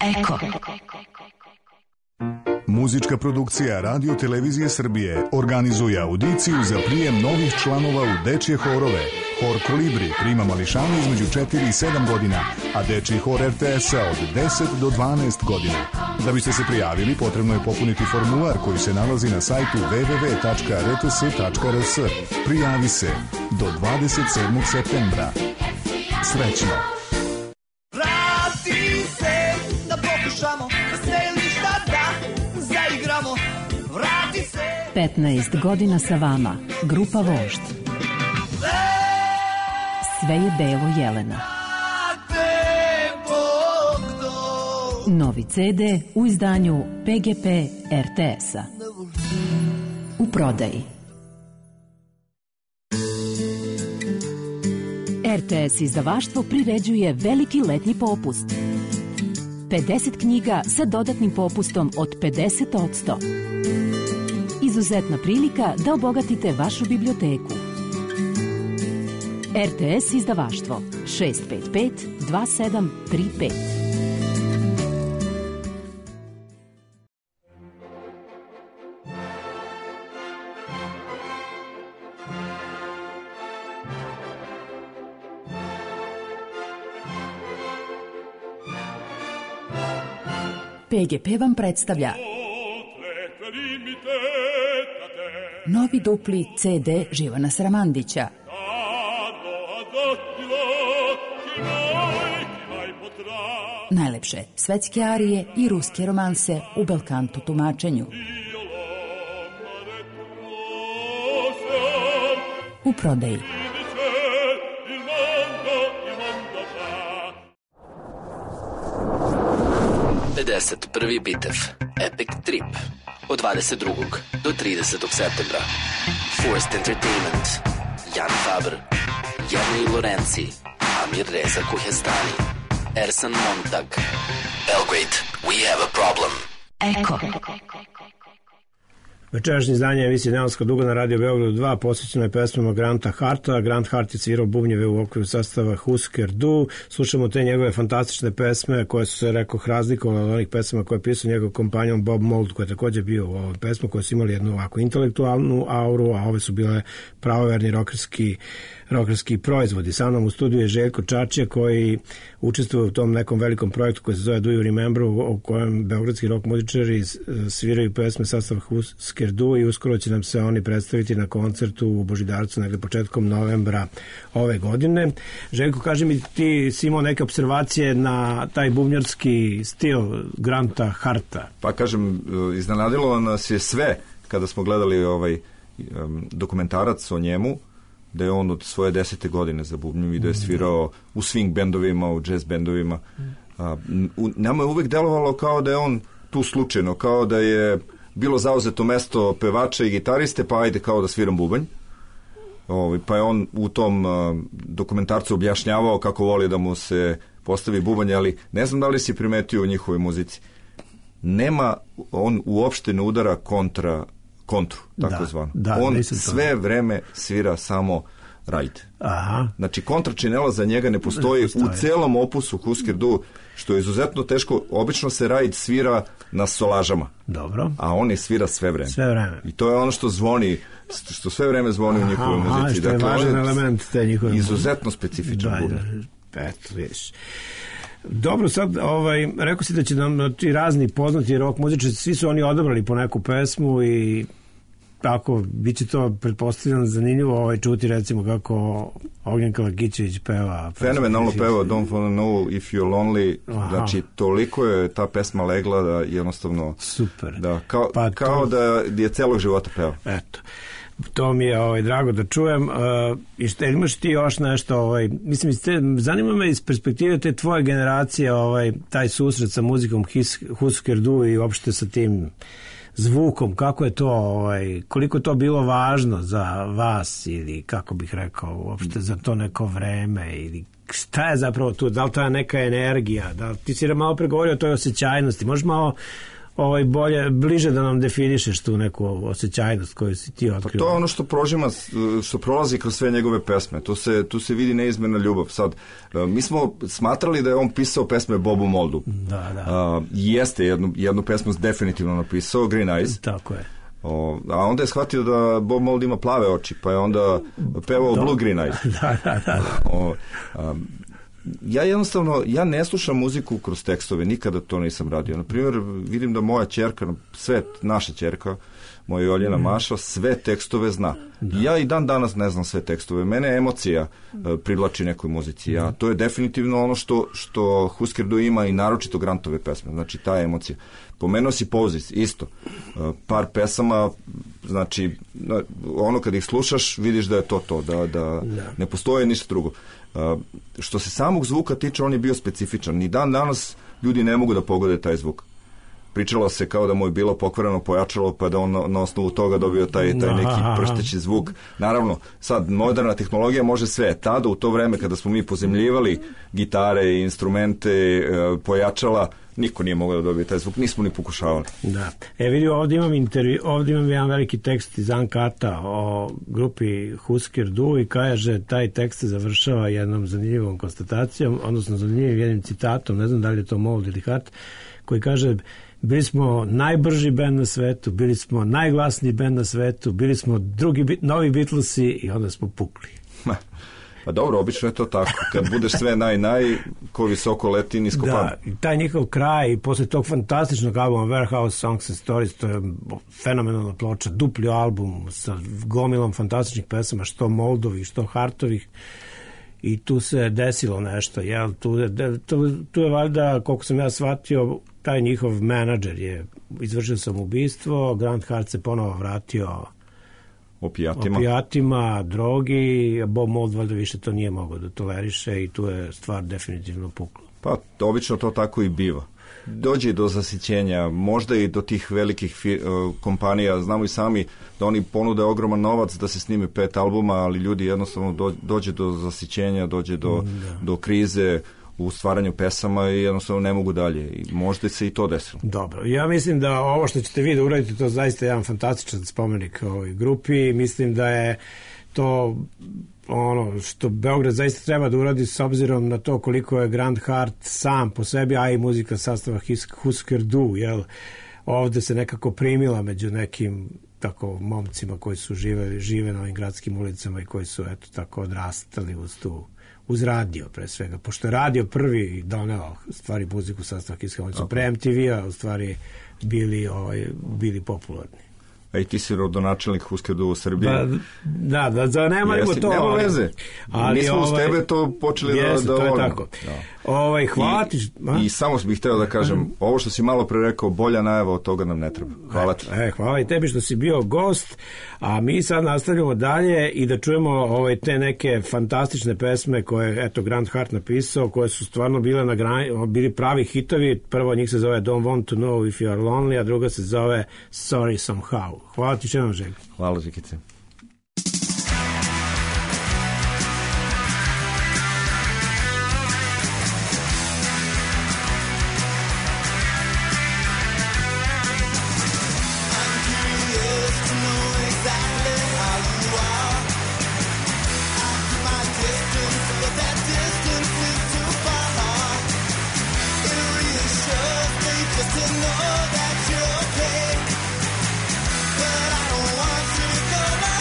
Eko. Muzička produkcija Radio Televizije Srbije organizuje audiciju za prijem novih članova u dečje horove. Hor Kolibri prima mališane između 4 i 7 godina, a dečji hor RTS-a od 10 do 12 godina. Da biste se prijavili, potrebno je popuniti formular koji se nalazi na sajtu www.rts.rs. Prijavi se do 27. septembra. Srećno! Vrati se, da pokušamo, da se ništa da zaigramo. Vrati se. 15 godina sa vama, grupa Vožd. Sve je belo Jelena. Novi CD u izdanju PGP RTS-a. U prodaji. RTS izdavaštvo priređuje veliki letnji popust. 50 knjiga sa dodatnim popustom od 50%. Izuzetna prilika da obogatite vašu biblioteku. RTS izdavaštvo 655 2735. PGP vam predstavlja novi dupli CD Živana Sramandića. Najlepše svetske arije i ruske romanse u belkanto tumačenju. U prodaji. Prvi bitev, Epic Trip, od 22. do 30. septembra. Forced Entertainment, Jan Faber, Jernej Lorenzi, Amir Reza Kuhestani, Ersan Montag. Belgrade, we have a problem. Eko. Večerašnje izdanje emisije Neonska duga na Radio Beogradu 2 posvećeno je pesmama Granta Harta. Grant Hart je svirao bubnjeve u okviru sastava Husker Du. Slušamo te njegove fantastične pesme koje su se, rekoh, razlikovale od onih pesama koje je pisao njegov kompanjon Bob Mould, koji je također bio u ovoj pesmu, koje su imali jednu ovako intelektualnu auru, a ove su bile pravoverni rokerski proizvodi. Sa mnom u studiju je Željko Čačija, koji učestvuje u tom nekom velikom projektu koji se zove Do You Remember, u kojem beogradski rock muzičari sviraju pesme sastava Husker Du i uskoro će nam se oni predstaviti na koncertu u Božidarcu negde početkom novembra ove godine. Željko, kaži mi, ti si imao neke observacije na taj bubnjarski stil Granta Harta. Pa kažem, iznenadilo nas je sve kada smo gledali ovaj dokumentarac o njemu, da je on od svoje 10. godine za bubnjem i da je svirao u swing bendovima, u jazz bendovima. Nama je uvek delovalo kao da je on tu slučajno, kao da je bilo zauzeto mesto pevača i gitariste, pa ajde kao da sviram bubanj. Pa je on u tom dokumentarcu objašnjavao kako voli da mu se postavi bubanj, ali ne znam da li si primetio u njihovoj muzici. On uopšte ne udara kontru, tako zvano. On sve vreme svira samo ride. Aha. Znači, kontračinela za njega ne postoji u celom opusu Husker Du, što je izuzetno teško. Obično se ride svira na solažama. Dobro. A on je svira sve vreme. Sve vreme. I to je ono što zvoni, što sve vreme zvoni u njihovoj muzici. Što je važan element te njihove muzici. Izuzetno specifičan bubnjar. Eto, vidiš. Dobro, sad, rekao si da će nam ti razni poznati rock muzičari, svi su oni odabrali po neku pesmu i tako, bit će to pretpostavljeno zanimljivo čuti recimo kako Ognjenka Lakićević peva. Fenomenalno peva Don't Wanna Know If You're Lonely. Znači, toliko je ta pesma legla da jednostavno... Super. Da, kao da je celog života peva. Eto. To mi je drago da čujem. I što imaš ti još nešto, mislim, zanima me iz perspektive te tvoje generacije, taj susret sa muzikom Husker Du i uopšte sa tim zvukom, kako je to, koliko je to bilo važno za vas ili kako bih rekao uopšte za to neko vreme ili šta je zapravo tu, da li to je neka energija, da li ti si malo pregovorio o toj osjećajnosti, možeš malo bolje, bliže da nam definišeš tu neku osjećajnost koju si ti otkrio. Pa to je ono što prolazi kroz sve njegove pesme. Tu se vidi neizmjerna ljubav. Sad, mi smo smatrali da je on pisao pesme Bobu Moldu. Da. Jeste jednu pesmu definitivno napisao, Green Eyes. Tako je. A onda je shvatio da Bob Mould ima plave oči, pa je onda pevao Blue Green Eyes. Da. Ja jednostavno, ne slušam muziku kroz tekstove, nikada to nisam radio. Naprimjer, vidim da moja ćerka, naša ćerka, moja Oljena Maša, sve tekstove zna. Ja i dan danas ne znam sve tekstove. Mene emocija privlači nekoj muzici. To je definitivno ono što Husker Du ima i naročito Grantove pesme. Znači, ta emocija. Pomenuo si Poses, isto. Par pesama, znači, ono kad ih slušaš, vidiš da je to, da ne postoje ništa drugo. Što se samog zvuka tiče, on je bio specifičan. Ni dan danas ljudi ne mogu da pogode taj zvuk. Pričalo se kao da mu je bilo pokvareno pojačalo, pa da on na osnovu toga dobio taj neki pršteći zvuk. Naravno, sad moderna tehnologija može sve. Tada, u to vreme kada smo mi pozemljivali gitare i instrumente, pojačala, niko nije mogao da dobije taj zvuk, nismo ni pokušavali. Da. Vidi, ovdje imam jedan veliki tekst iz Ankata o grupi Husker Du i kaže, taj tekst se završava jednom zanimljivom konstatacijom, odnosno zanimljivim jednim citatom, ne znam da li je to Mould ili Hart, koji kaže: bili smo najbrži bend na svetu, bili smo najglasniji bend na svetu, bili smo novi Beatlesi i onda smo pukli. Pa dobro, obično je to tako. Kad budeš sve ko visoko leti, nisko pada. Da, i taj njihov kraj i posle tog fantastičnog albuma Warehouse Songs and Stories, to je fenomenalna ploča, dupli album sa gomilom fantastičnih pesama, što Moldovih, što Hartovih. I tu se desilo nešto, jel? Tu je valjda, koliko sam ja shvatio, taj njihov menadžer je izvršio samoubistvo, Grant Hart se ponovo vratio opijatima, drogi, Bob Mould valjda više to nije mogao da toleriše i tu je stvar definitivno pukla. Pa, obično to tako i biva. Dođe do zasićenja, možda i do tih velikih kompanija, znamo i sami da oni ponude ogroman novac da se snime 5 albuma, ali ljudi jednostavno dođe do zasićenja, dođe do krize u stvaranju pesama i jednostavno ne mogu dalje. I možda se i to desilo. Dobro, ja mislim da ovo što ćete vi da uradite, to zaista jedan fantastičan spomenik ovoj grupi. Mislim da je to ono što Beograd zaista treba da uradi s obzirom na to koliko je Grant Hart sam po sebi, a i muzika sastava Husker Du, jel? Ovde se nekako primila među nekim tako momcima koji su žive na ovim gradskim ulicama i koji su eto tako odrastali uz radio pre svega, pošto je radio prvi doneo stvari muziku sastava Husker Du, oni su pre MTV-a u stvari bili popularni. A i ti si rodonačelnik Husker Du u Srbiji. Da, nemarimo to. Nema veze. Ali mi smo uz tebe to počeli da to je tako. Hvala ti. I samo bih hteo da kažem, ovo što si malo pre rekao, bolja najava od toga nam ne treba. Hvala ti. Hvala i tebi što si bio gost, a mi sad nastavljamo dalje i da čujemo te neke fantastične pesme koje je Grant Hart napisao, koje su stvarno bili pravi hitovi. Prvo od njih se zove Don't Want to Know If You Are Lonely, a druga se zove Sorry Somehow. Hvala ti čenom, Željko. Hvala, Žikice. But I don't want you to go.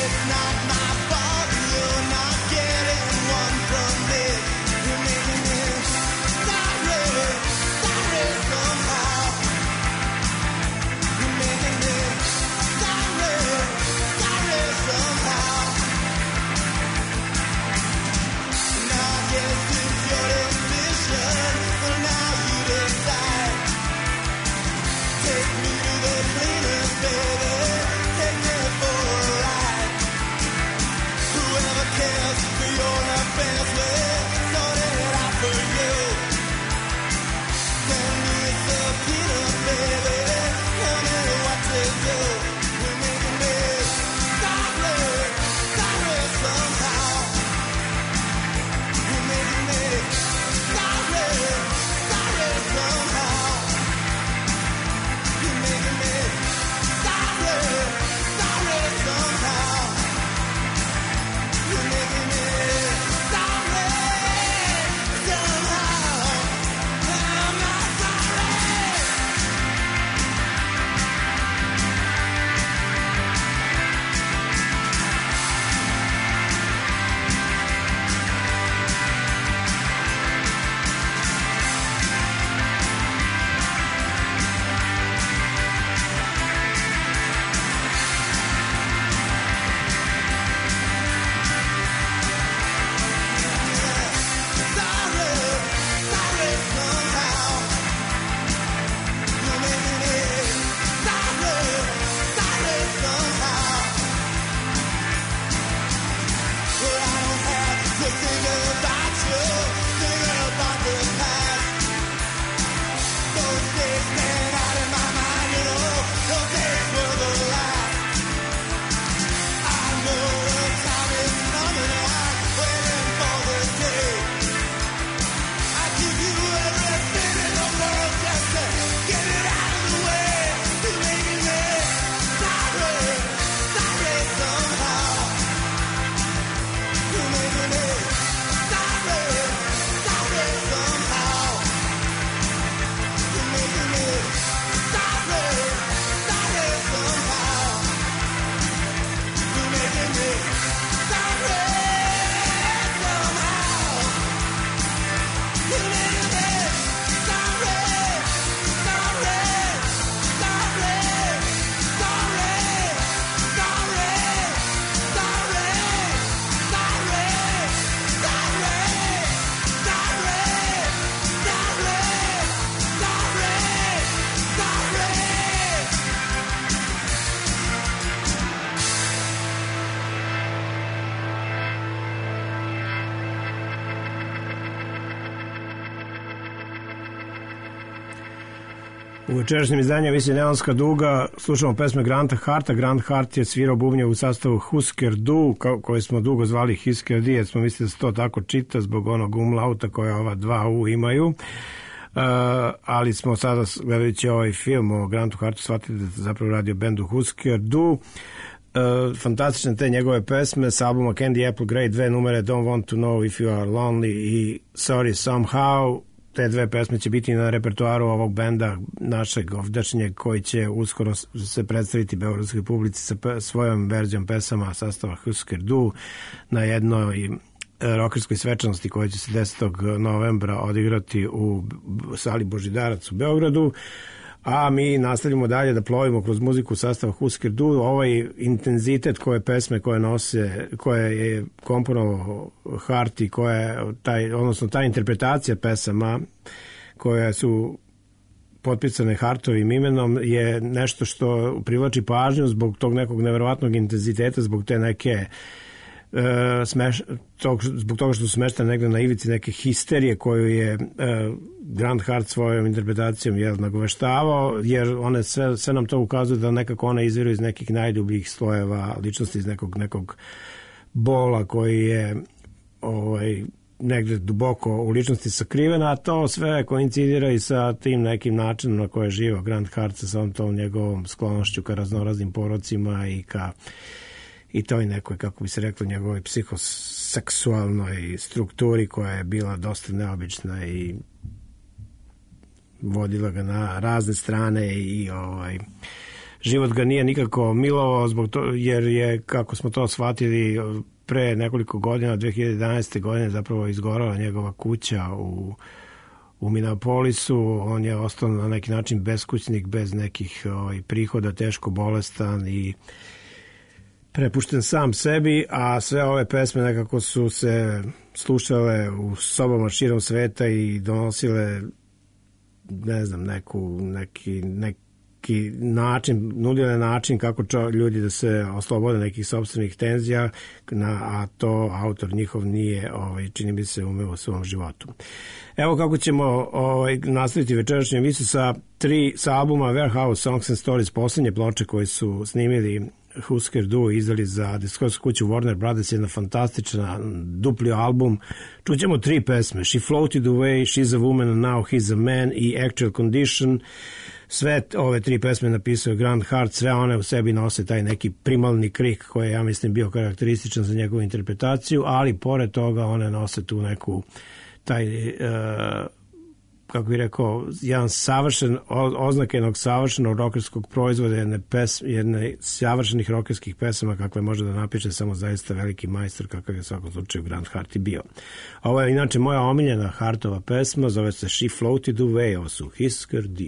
U večerašnjem izdanju emisije Neonska duga slušamo pesme Granta Harta. Grant Hart je svirao bubnje u sastavu Husker Du, koji smo dugo zvali Husker D, jer smo mislili da se to tako čita zbog onog umlauta koje ova dva U imaju. Ali smo sada, gledajući ovaj film o Grantu Hartu, shvatili da se zapravo radi o bendu Husker Du. Fantastične te njegove pesme s albuma Candy Apple Grey, dve numere Don't Want to Know If You Are Lonely i Sorry Somehow. Te dve pesme će biti na repertoaru ovog benda našeg ovdašnjeg, koji će uskoro se predstaviti beogradskoj publici sa svojom verzijom pesama sastava Husker Du na jednoj rokerskoj svečanosti koja će se 10. novembra odigrati u sali Božidarac u Beogradu. A mi nastavljamo dalje da plovimo kroz muziku sastava Husker Du. Ovaj intenzitet koje pesme koje nose, koje je komponovao Hart i odnosno ta interpretacija pesama koje su potpisane Hartovim imenom je nešto što privlači pažnju zbog tog nekog neverovatnog intenziteta, zbog te neke zbog toga što su smeštene negde na ivici neke histerije koju je Grant Hart svojom interpretacijom nagoveštavao, jer one sve nam to ukazuje da nekako one izviru iz nekih najdubljih slojeva ličnosti, iz nekog bola koji je negde duboko u ličnosti sakrivena, a to sve koincidira i sa tim nekim načinom na koje je živao Grant Hart, sa tom njegovom sklonošću ka raznoraznim porocima i toj nekoj, kako bi se reklo, njegovoj psihoseksualnoj strukturi koja je bila dosta neobična i vodila ga na razne strane i život ga nije nikako milovao zbog to, jer je, kako smo to shvatili, pre nekoliko godina, 2011. godine, zapravo izgorala njegova kuća u Minneapolisu. On je ostao na neki način beskućnik, bez nekih prihoda, teško bolestan i prepušten sam sebi, a sve ove pesme nekako su se slušale u sobama širom sveta i donosile, ne znam, neki način, nudile način kako ljudi da se oslobode nekih sopstvenih tenzija, a to autor njihov nije, čini mi se, umeo u svom životu. Evo kako ćemo nastaviti večerašnju emisiju sa albuma Warehouse Songs and Stories, poslednje ploče koje su snimili Husker Du, izdali za diskografsku kuću Warner Brothers, jedna fantastična dupli album. Čućemo 3 pesme: She Floated Away, She's a Woman and Now He's a Man i Actual Condition. Sve ove 3 pesme napisao Grant Hart, sve one u sebi nose taj neki primalni krik koji je, ja mislim, bio karakterističan za njegovu interpretaciju, ali pored toga one nose tu neku kako bih rekao, jedan savršen oznak jednog savršenog rokerskog proizvoda, jedne savršenih rokerskih pesama kakve može da napiše samo zaista veliki majstor, kakav je u svakom slučaju Grant Hart i bio. Ovo je inače moja omiljena Hartova pesma, zove se She Floated Away, ovo su Husker Du.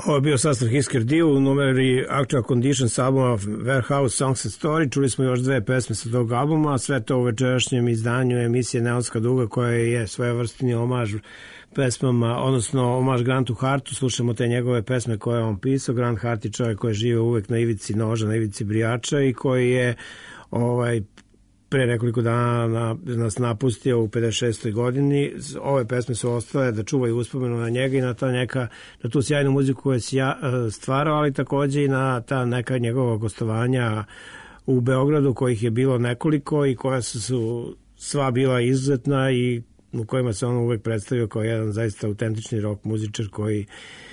Ovo je bio sastav Hisker Dio u numeri Actual Conditions albuma Warehouse Songs and Story. Čuli smo još 2 pesme sa tog albuma, sve to u večerašnjem izdanju emisije Neonska duga, koja je svojevrsni omaž pesmama, odnosno omaž Grantu Hartu. Slušamo te njegove pesme koje je on pisao. Grant Hart je čovjek koji žive uvek na ivici noža, na ivici brijača i koji je pre nekoliko dana nas napustio u 56. godini. Ove pesme su ostale da čuvaju uspomenu na njega i na tu sjajnu muziku koju je stvarao, ali takođe i na ta neka njegova gostovanja u Beogradu, kojih je bilo nekoliko i koja su sva bila izuzetna i u kojima se on uvek predstavio kao jedan zaista autentični rock muzičar koji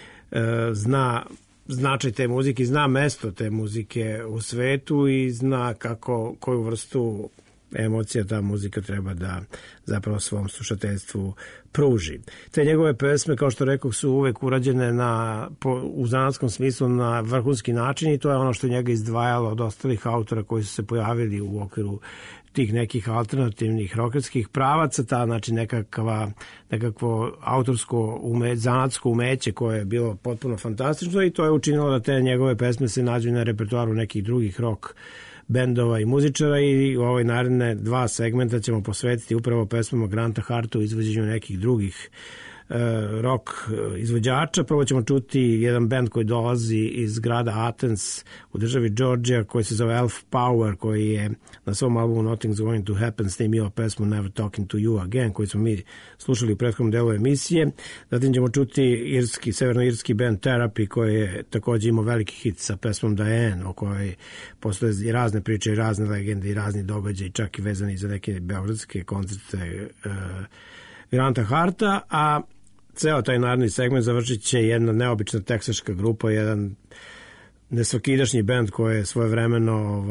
zna značaj te muzike, zna mesto te muzike u svetu i zna koju vrstu emocija ta muzika treba da zapravo svom slušateljstvu pruži. Te njegove pesme, kao što rekao, su uvek urađene u zanatskom smislu na vrhunski način i to je ono što njega izdvajalo od ostalih autora koji su se pojavili u okviru tih nekih alternativnih rokerskih pravaca, znači nekakvo autorsko zanatsko umeće koje je bilo potpuno fantastično i to je učinilo da te njegove pesme se nađu na repertoaru nekih drugih rock bendova i muzičara i u ovoj naredne 2 segmenta ćemo posvetiti upravo pesmama Granta Harta u izvođenju nekih drugih rock izvođača. Prvo ćemo čuti jedan bend koji dolazi iz grada Athens u državi Georgia, koji se zove Elf Power, koji je na svom albumu Nothing's Going to Happen snimio pesmu Never Talking to You Again, koju smo mi slušali u prethodnom delu emisije. Zatim ćemo čuti severnoirski band Therapy, koji je takođe imao veliki hit sa pesmom Diane, o kojoj postoje i razne priče i razne legende i razni događaji, čak i vezani za neke beogradske koncerte Granta Harta, a ceo taj narodni segment završit će jedna neobična teksaška grupa, jedan nesvakidašnji bend koji je svojevremeno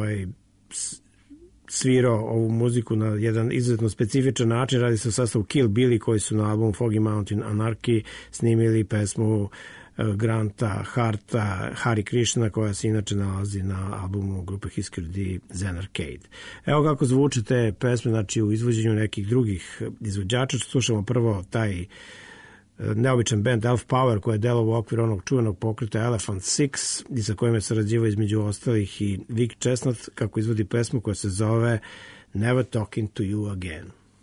svirao ovu muziku na jedan izuzetno specifičan način. Radi se o sastavu Kill Billy, koji su na albumu Foggy Mountain Anarchy snimili pesmu Granta Harta Hari Krishna, koja se inače nalazi na albumu grupe Hisker D Zen Arcade. Evo kako zvuče te pesme, znači u izvođenju nekih drugih izvođača. Slušamo prvo taj neobičan band Elf Power, koji je delao u okviru onog čuvenog pokreta Elephant Six i sa kojim je sarađivao između ostalih i Vic Chestnut, kako izvodi pesmu koja se zove Never Talking to You Again.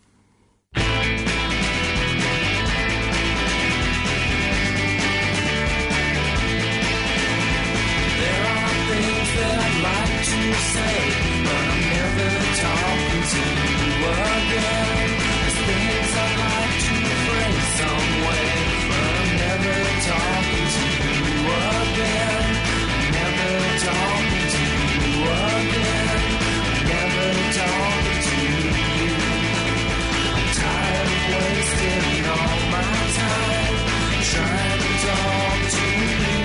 Say, but I'm never talking to you again. There's things I'd like to phrase some way, but I'm never talking to you again. I'm never talking to you again. I'm never talking to you. I'm tired of wasting all my time trying to talk to you.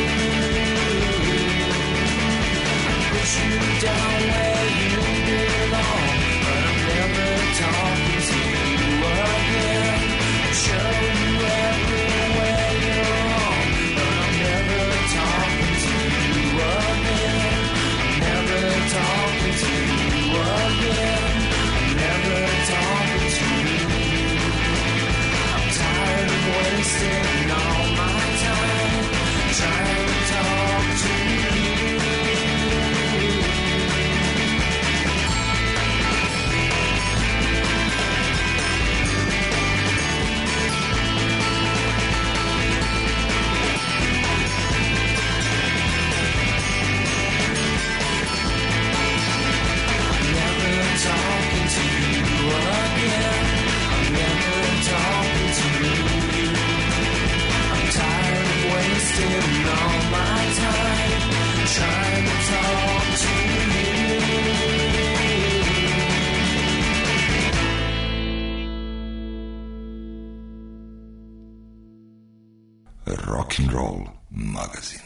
Push you down where you belong, but I'm never talking to you again. Show you everywhere you're wrong, but I'm never talking to you again. I'm never talking to you again. I'm never talking to you. I'm tired of wasting all my time trying to talk to you. Rock'n'Roll magazin.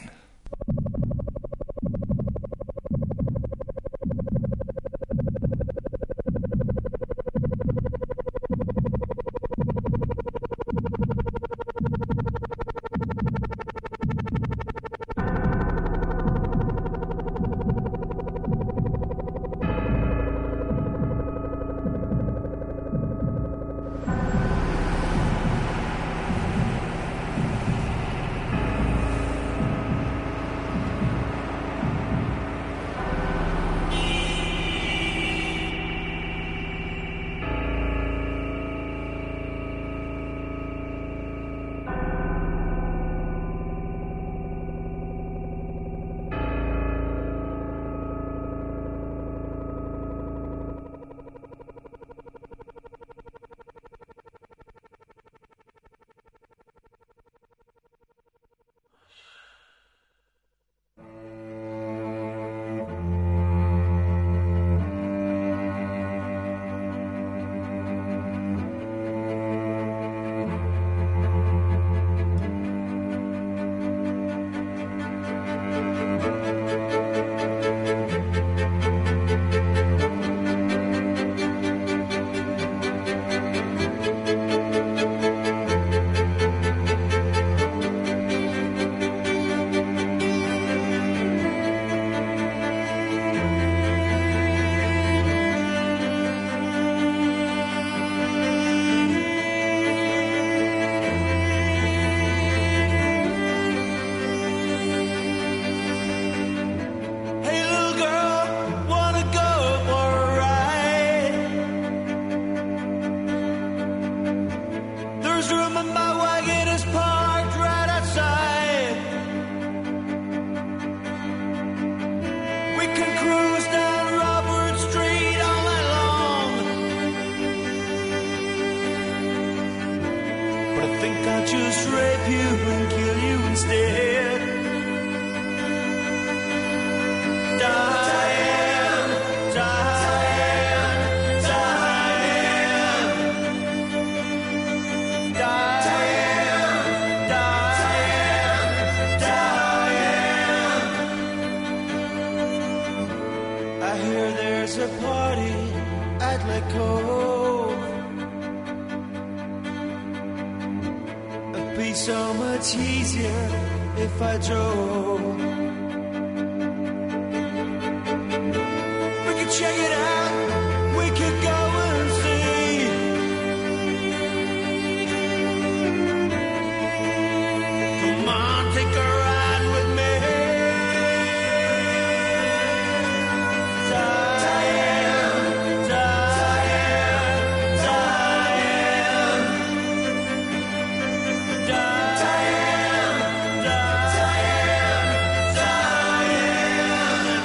just rape you and kill you instead. Diane, Diane, Diane, Diane, Diane, Diane. I hear there's a party at Lake Cove. It'd be so much easier if I drove. We could check it out, we could go and see. Come on, take a ride with me. Diane, Diane, Diane, Diane, Diane, Diane.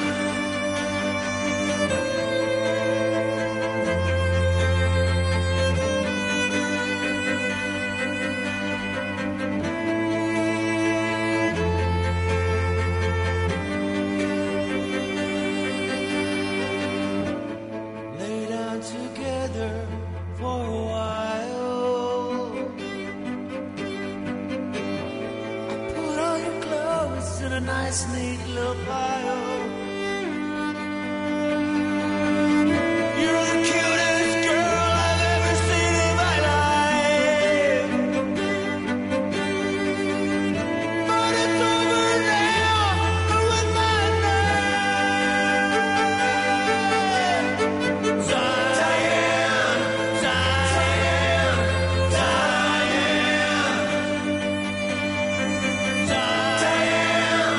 Lay down together for a while. Put all your clothes in a nice, neat little pile. You're the cutest girl I've ever seen in my life. But it's over now with my life. Diane, Diane, Diane, Diane,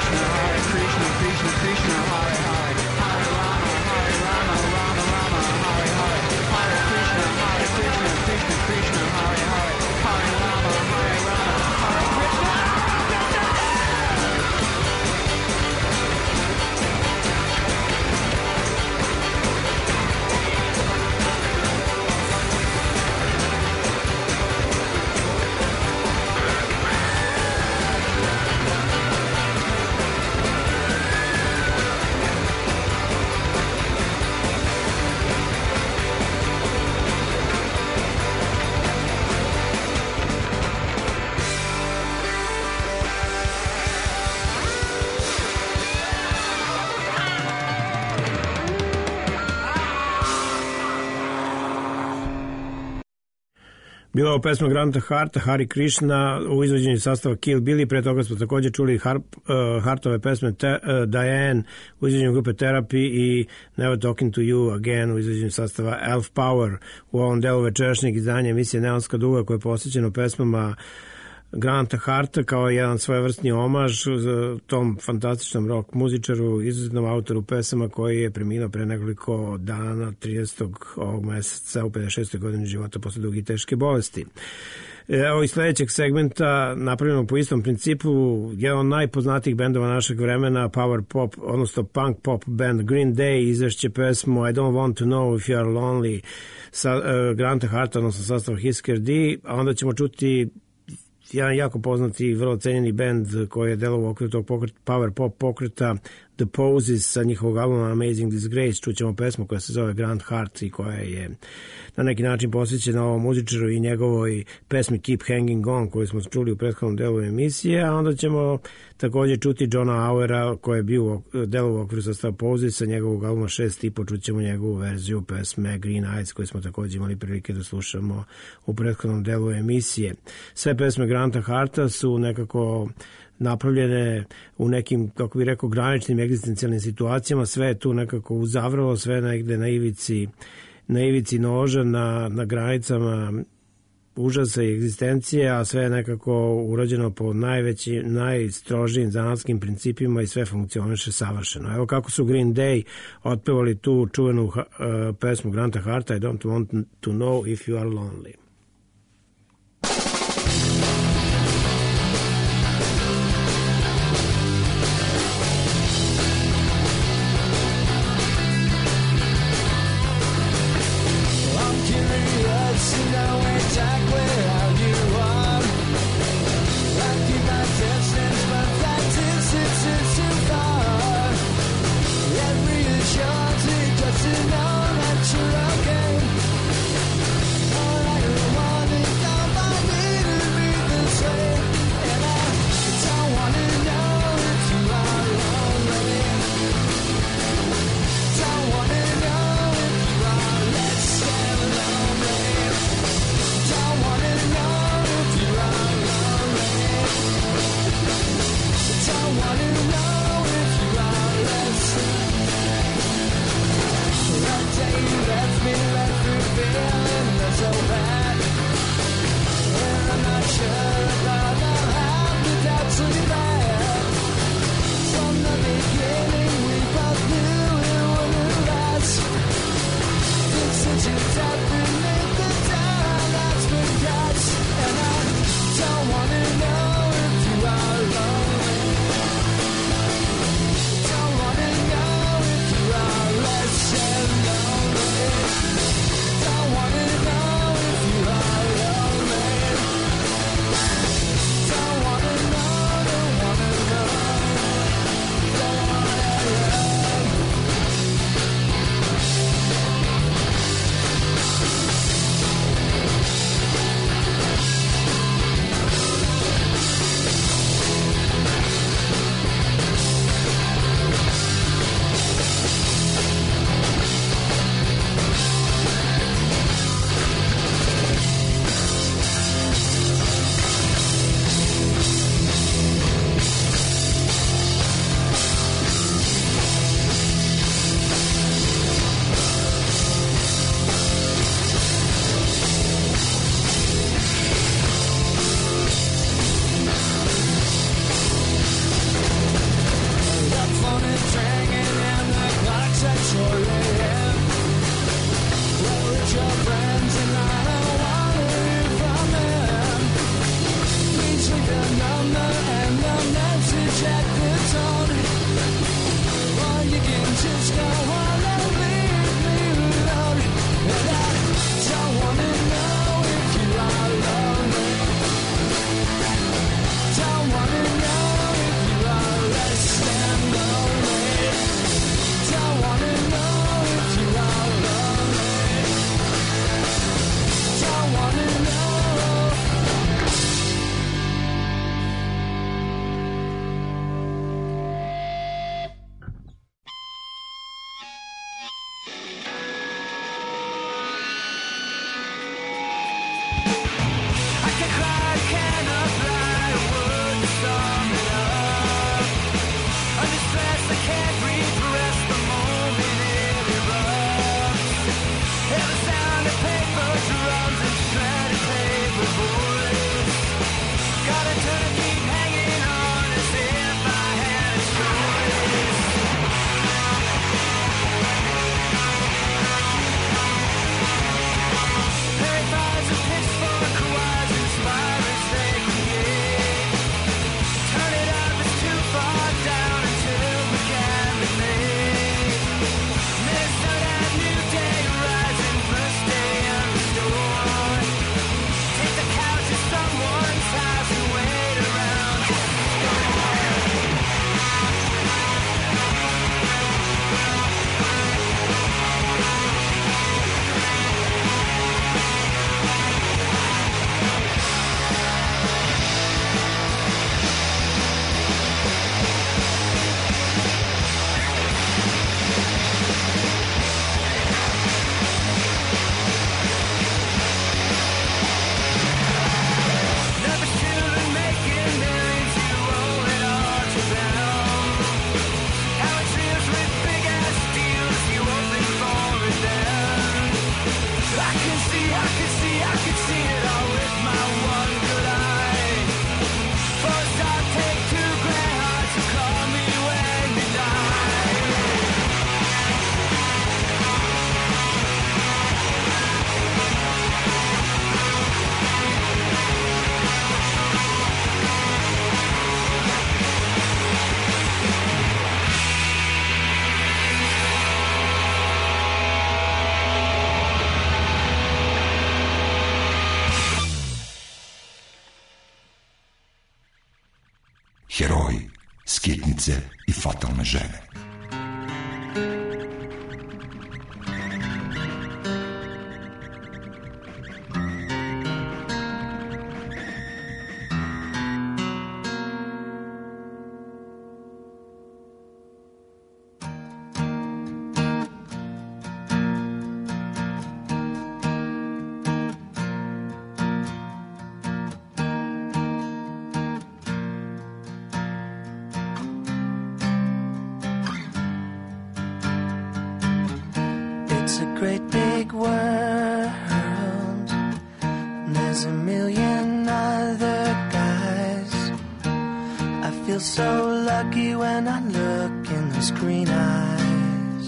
Bila je pesma Granta Harta, Hari Krishna u izvođenju sastava Kill Billy. Pre toga smo također čuli Hartove pesme Diane u izvođenju grupe Therapy i Never Talking to You Again u izvođenju sastava Elf Power. U ovom delu večerašnjeg izdanja emisije Neonska duga koja je posvećena pesmama Granta Harta kao jedan svojevrsni omaž tom fantastičnom rock muzičaru, izuzetnom autoru pesama koji je preminuo pre nekoliko dana 30. ovog meseca u 56. godini života posle duge i teške bolesti. Evo iz sledećeg segmenta napravljeno po istom principu, jedan od najpoznatijih bendova našeg vremena, power pop, odnosno punk pop band Green Day izvešće pesmu I Don't Want to Know If You Are Lonely sa Granta Harta, odnosno sastava Husker D, a onda ćemo čuti jedan jako poznati i vrlo cenjeni band koji je delovao u okviru tog power pop pokreta The Poses sa njihovog albuma Amazing Disgrace. Čućemo pesmu koja se zove Grant Hart i koja je na neki način posvećena ovom muzičaru i njegovoj pesmi Keep Hanging On koju smo čuli u prethodnom delu emisije, a onda ćemo također čuti Johna Auera koji je bio delovao u okviru sastava Poses sa njegovog albuma 6 i počućemo njegovu verziju pesme Green Eyes koju smo također imali prilike da slušamo u prethodnom delu emisije. Sve pesme Granta Harta su nekako napravljene u nekim, kako bih rekao, graničnim egzistencijalnim situacijama, sve je tu nekako uzavralo, sve negde na ivici noža, na granicama užasa i egzistencije, a sve je nekako urađeno po najstrožijim zanatskim principima i sve funkcioniše savršeno. Evo kako su Green Day otpevali tu čuvenu pesmu Granta Harta I Don't Want to Know If You Are Lonely. Just to know that you're okay. All I skjetnice i fatalne žene. It's a great big world, and there's a million other guys. I feel so lucky when I look in those green eyes.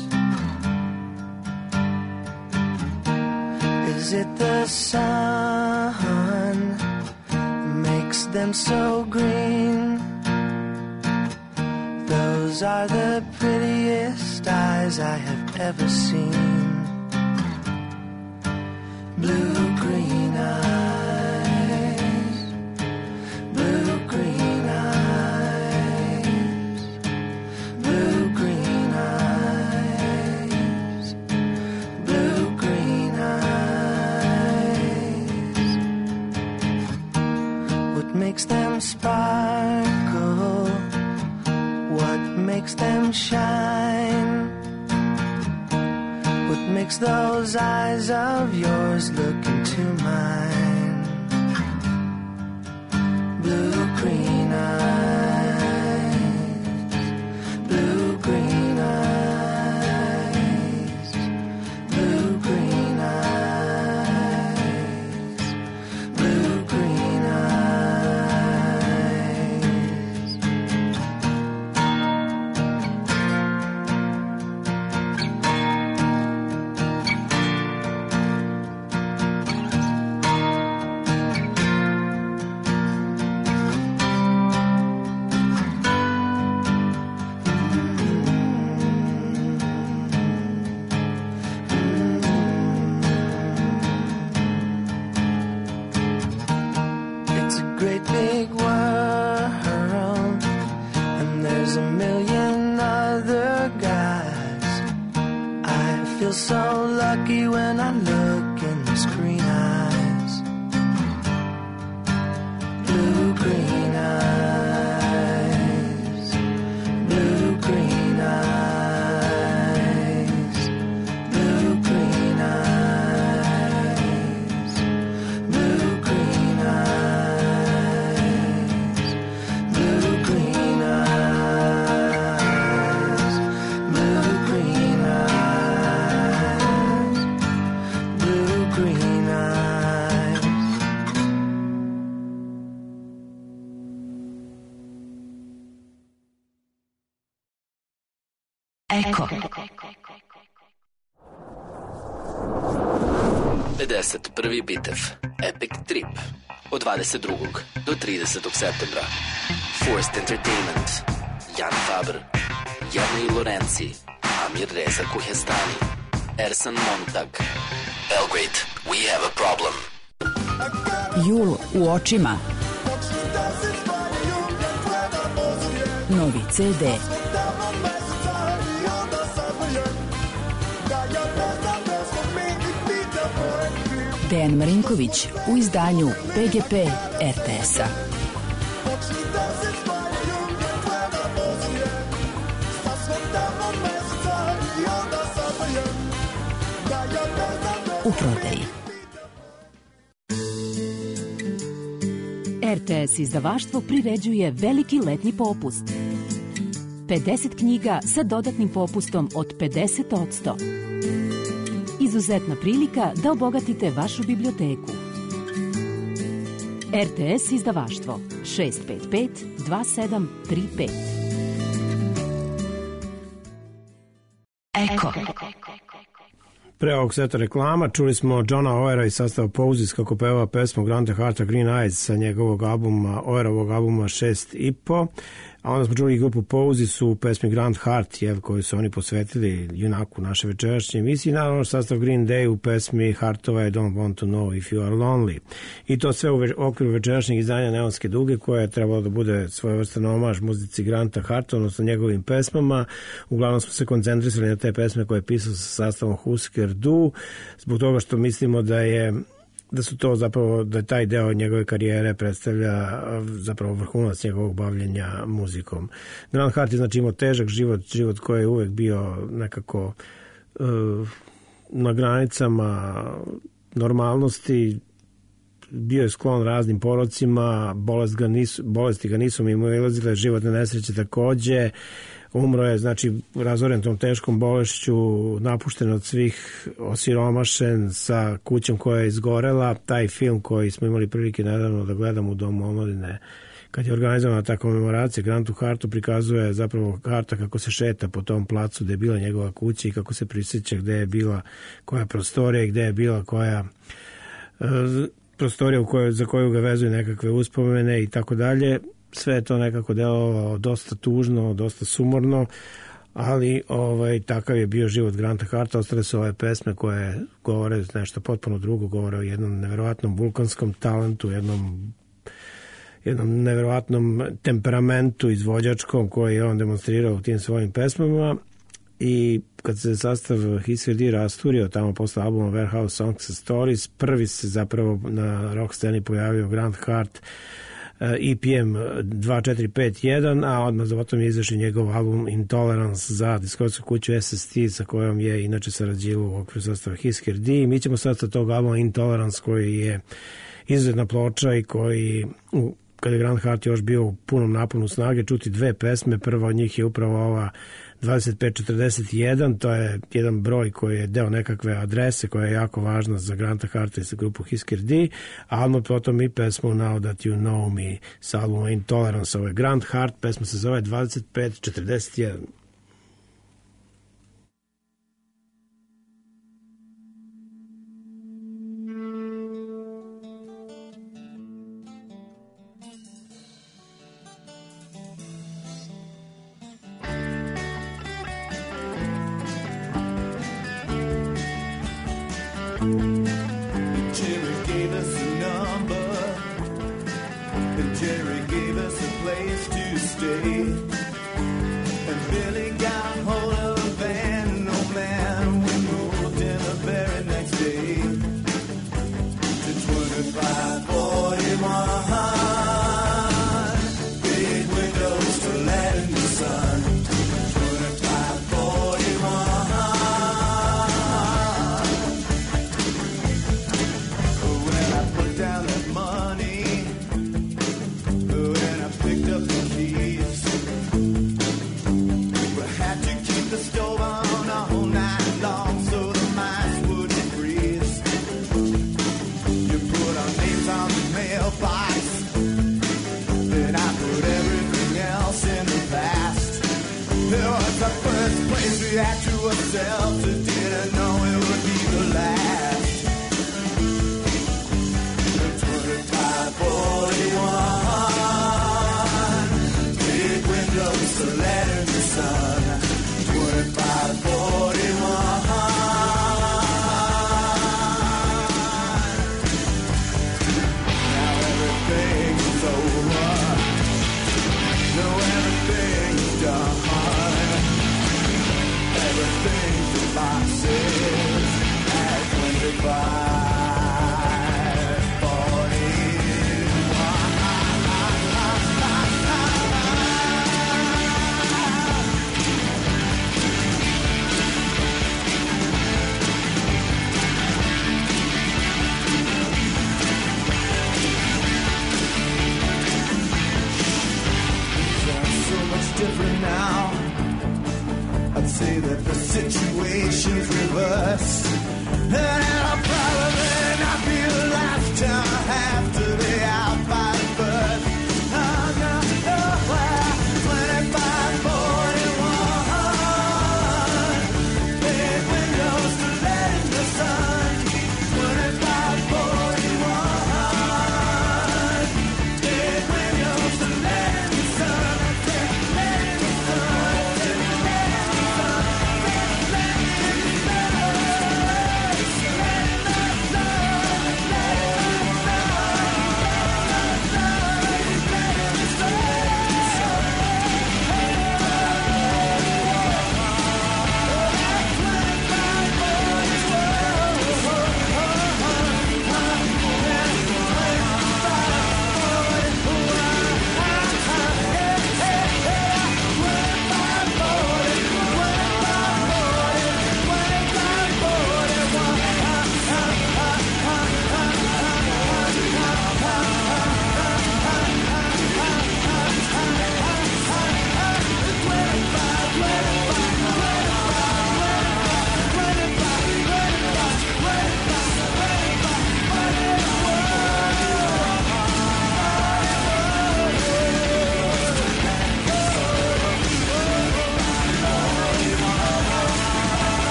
Is it the sun makes them so green? Those are the prettiest eyes I have ever seen. Blue-green eyes, blue-green eyes, blue-green eyes, blue-green eyes. What makes them sparkle? What makes them shine? What makes those eyes of yours look into mine? Blue-green eyes, blue-green eyes, blue-green eyes, blue-green eyes. It's a great big world, and there's a million other guys. I feel so lucky when I look in those green eyes. Blue-green eyes, blue-green eyes, blue-green eyes, blue-green eyes, blue-green eyes, blue-green eyes, blue-green eyes. Eko. 51. bitev Epic Trip od 22. do 30. septembra. Forced Entertainment, Jan Faber, Jernej Lorenzi, Amir Reza Kuhestani, Ersan Montag. Belgrade, we have a problem. Jul u očima. Novi CD. Dejan Marinković u izdanju PGP RTS-a. U prodaji. RTS izdavaštvo priređuje veliki letnji popust. 50 knjiga sa dodatnim popustom od 50%. Izuzetna prilika da obogatite vašu biblioteku. RTS izdavaštvo 655 2735. Eko. Pre ovog seta reklama čuli smo Johna Oera iz sastava Poses kako peva pesmu Grant Hearta Green Eyes sa njegovog albuma, Oerovog albuma 6,5. A onda smo čuli grupu Pouzi su u pesmi Grand Heart, koju su oni posvetili junaku naše večerašnje emisije, naravno sastav Green Day u pesmi Heartova I Don't Want to Know If You Are Lonely. I to sve u okviru večerašnjeg izdanja Neonske duge, koja je trebalo da bude svojevrstan omaž muzici Granta Harta, odnosno njegovim pesmama. Uglavnom smo se koncentrisali na te pesme koje je pisao sa sastavom Husker Du, zbog toga što mislimo da su to zapravo, da taj deo njegove karijere predstavlja zapravo vrhunac njegovog bavljenja muzikom. Grand Hart je znači imao težak život koji je uvek bio nekako na granicama normalnosti, bio je sklon raznim porocima, bolesti ga nisu mimo ilazile, životne nesreće takođe. Umro je, znači, razoren tom teškom bolešću, napušten od svih, osiromašen, sa kućom koja je izgorela. Taj film koji smo imali prilike nedavno da gledamo u Domu omladine, kad je organizovana ta komemoracija Grantu Hartu, prikazuje zapravo Harta kako se šeta po tom placu gde je bila njegova kuća i kako se prisjeća gde je bila koja prostorija i gde je bila koja prostorija za koju ga vezuju nekakve uspomene i tako dalje. Sve je to nekako delovalo dosta tužno, dosta sumorno, ali takav je bio život Granta Harta. Ostale su ove pesme koje govore nešto potpuno drugo, govore o jednom neverovatnom vulkanskom talentu, jednom neverovatnom temperamentu izvođačkom koji je on demonstrirao u tim svojim pesmama. I kad se sastav Husker Du rasturio tamo posle albuma Warehouse Songs and Stories, prvi se zapravo na rock sceni pojavio Grant Hart EPM 2451, a odmah zapotom je izašao njegov album Intolerance za diskografsku kuću SST, sa kojom je inače sarađivao u okviru sastava Husker Du. Mi ćemo sad sa tog albuma Intolerance, koji je izuzetna ploča i koji, kada je Grant Hart još bio u punom naponu snage, čuti dve pesme. Prva od njih je upravo ova 2541, to je jedan broj koji je deo nekakve adrese koja je jako važna za Granta Harta i za grupu Husker Du, a odmah potom i pesmu Now That You Know Me sa albuma Intolerance. Ovo je Grant Hart, pesma se zove 2541. Jerry gave us a number, and Jerry gave us a place to stay. And Billy got hold of a van, oh man, we moved in the very next day to 2541. Big windows to let in the sun. 2541. Down that money, and I picked up the keys. We had to keep the stove on all night long so the mice wouldn't freeze. You put our names on the mailbox, then I put everything else in the past. It was the first place we had to ourselves, and didn't know it would be the last. 2541, big windows to let in the sun. 2541. Now everything's over. No, everything's done. Everything's in boxes at 25. Different now. I'd say that the situation's reversed, and I'll probably not be the last time I have to be out by the birth. Oh, no, no, 2541, big windows to let in the sun. 2541, big windows to let in the sun.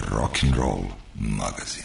Rock'n'Roll magazin.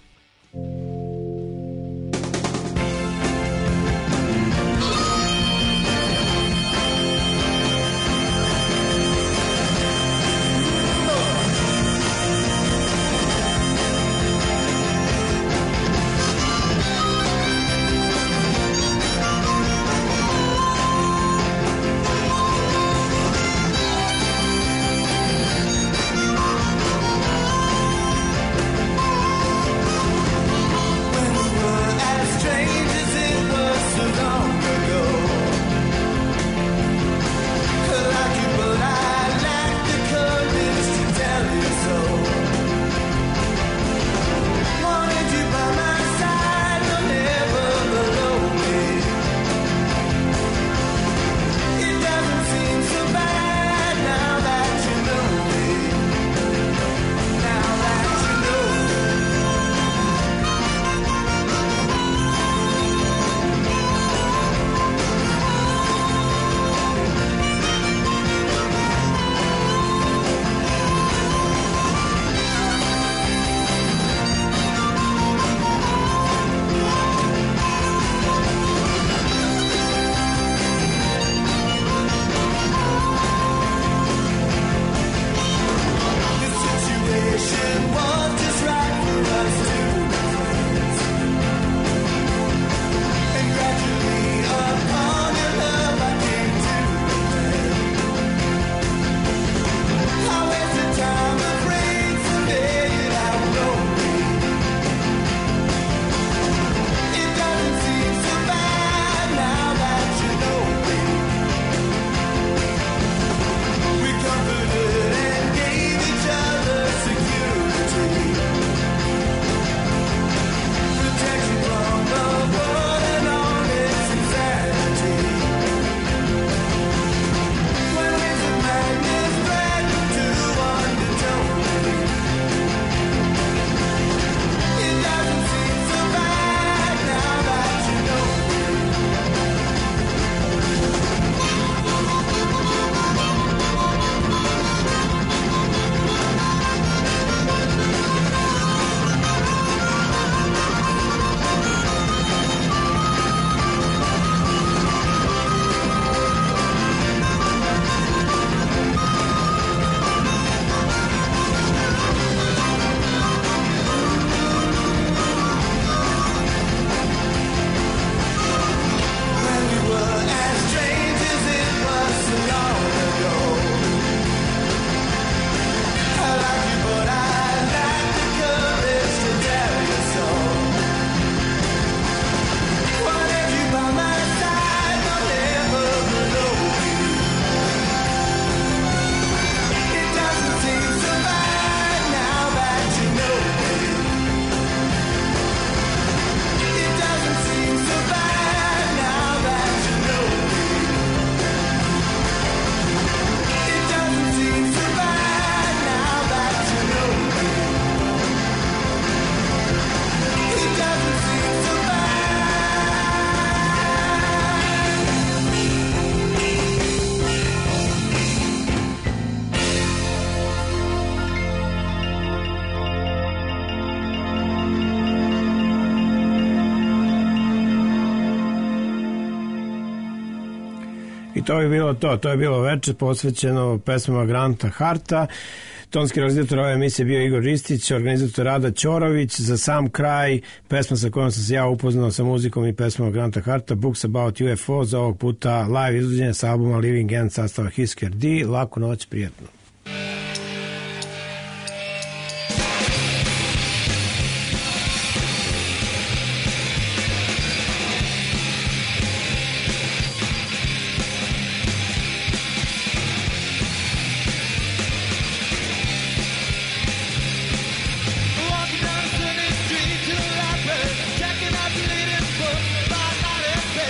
I to je bilo to je bilo veče posvećeno pesmama Granta Harta. Tonski realizator ove emisije bio Igor Ristić, organizator Rada Ćorović. Za sam kraj, pesma sa kojom sam se ja upoznao sa muzikom i pesmama Granta Harta, Books About UFO, za ovog puta live izvođenje sa albuma Living End sastava Hisker D. Laku noć, prijetno.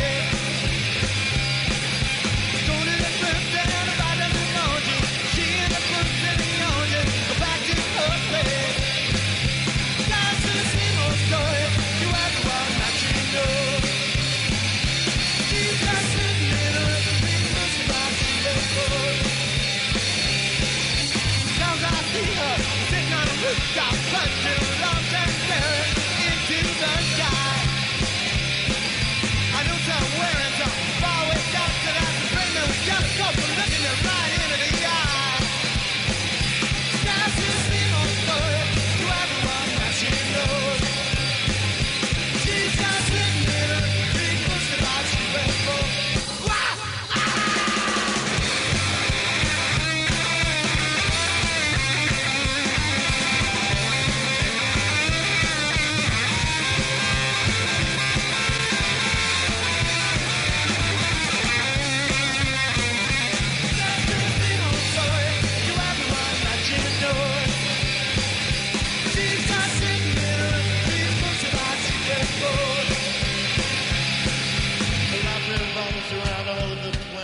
She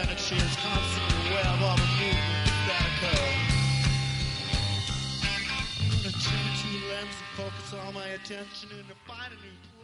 energy is constantly aware of all the movements that occur. I'm gonna turn to the lens and focus all my attention and to find a new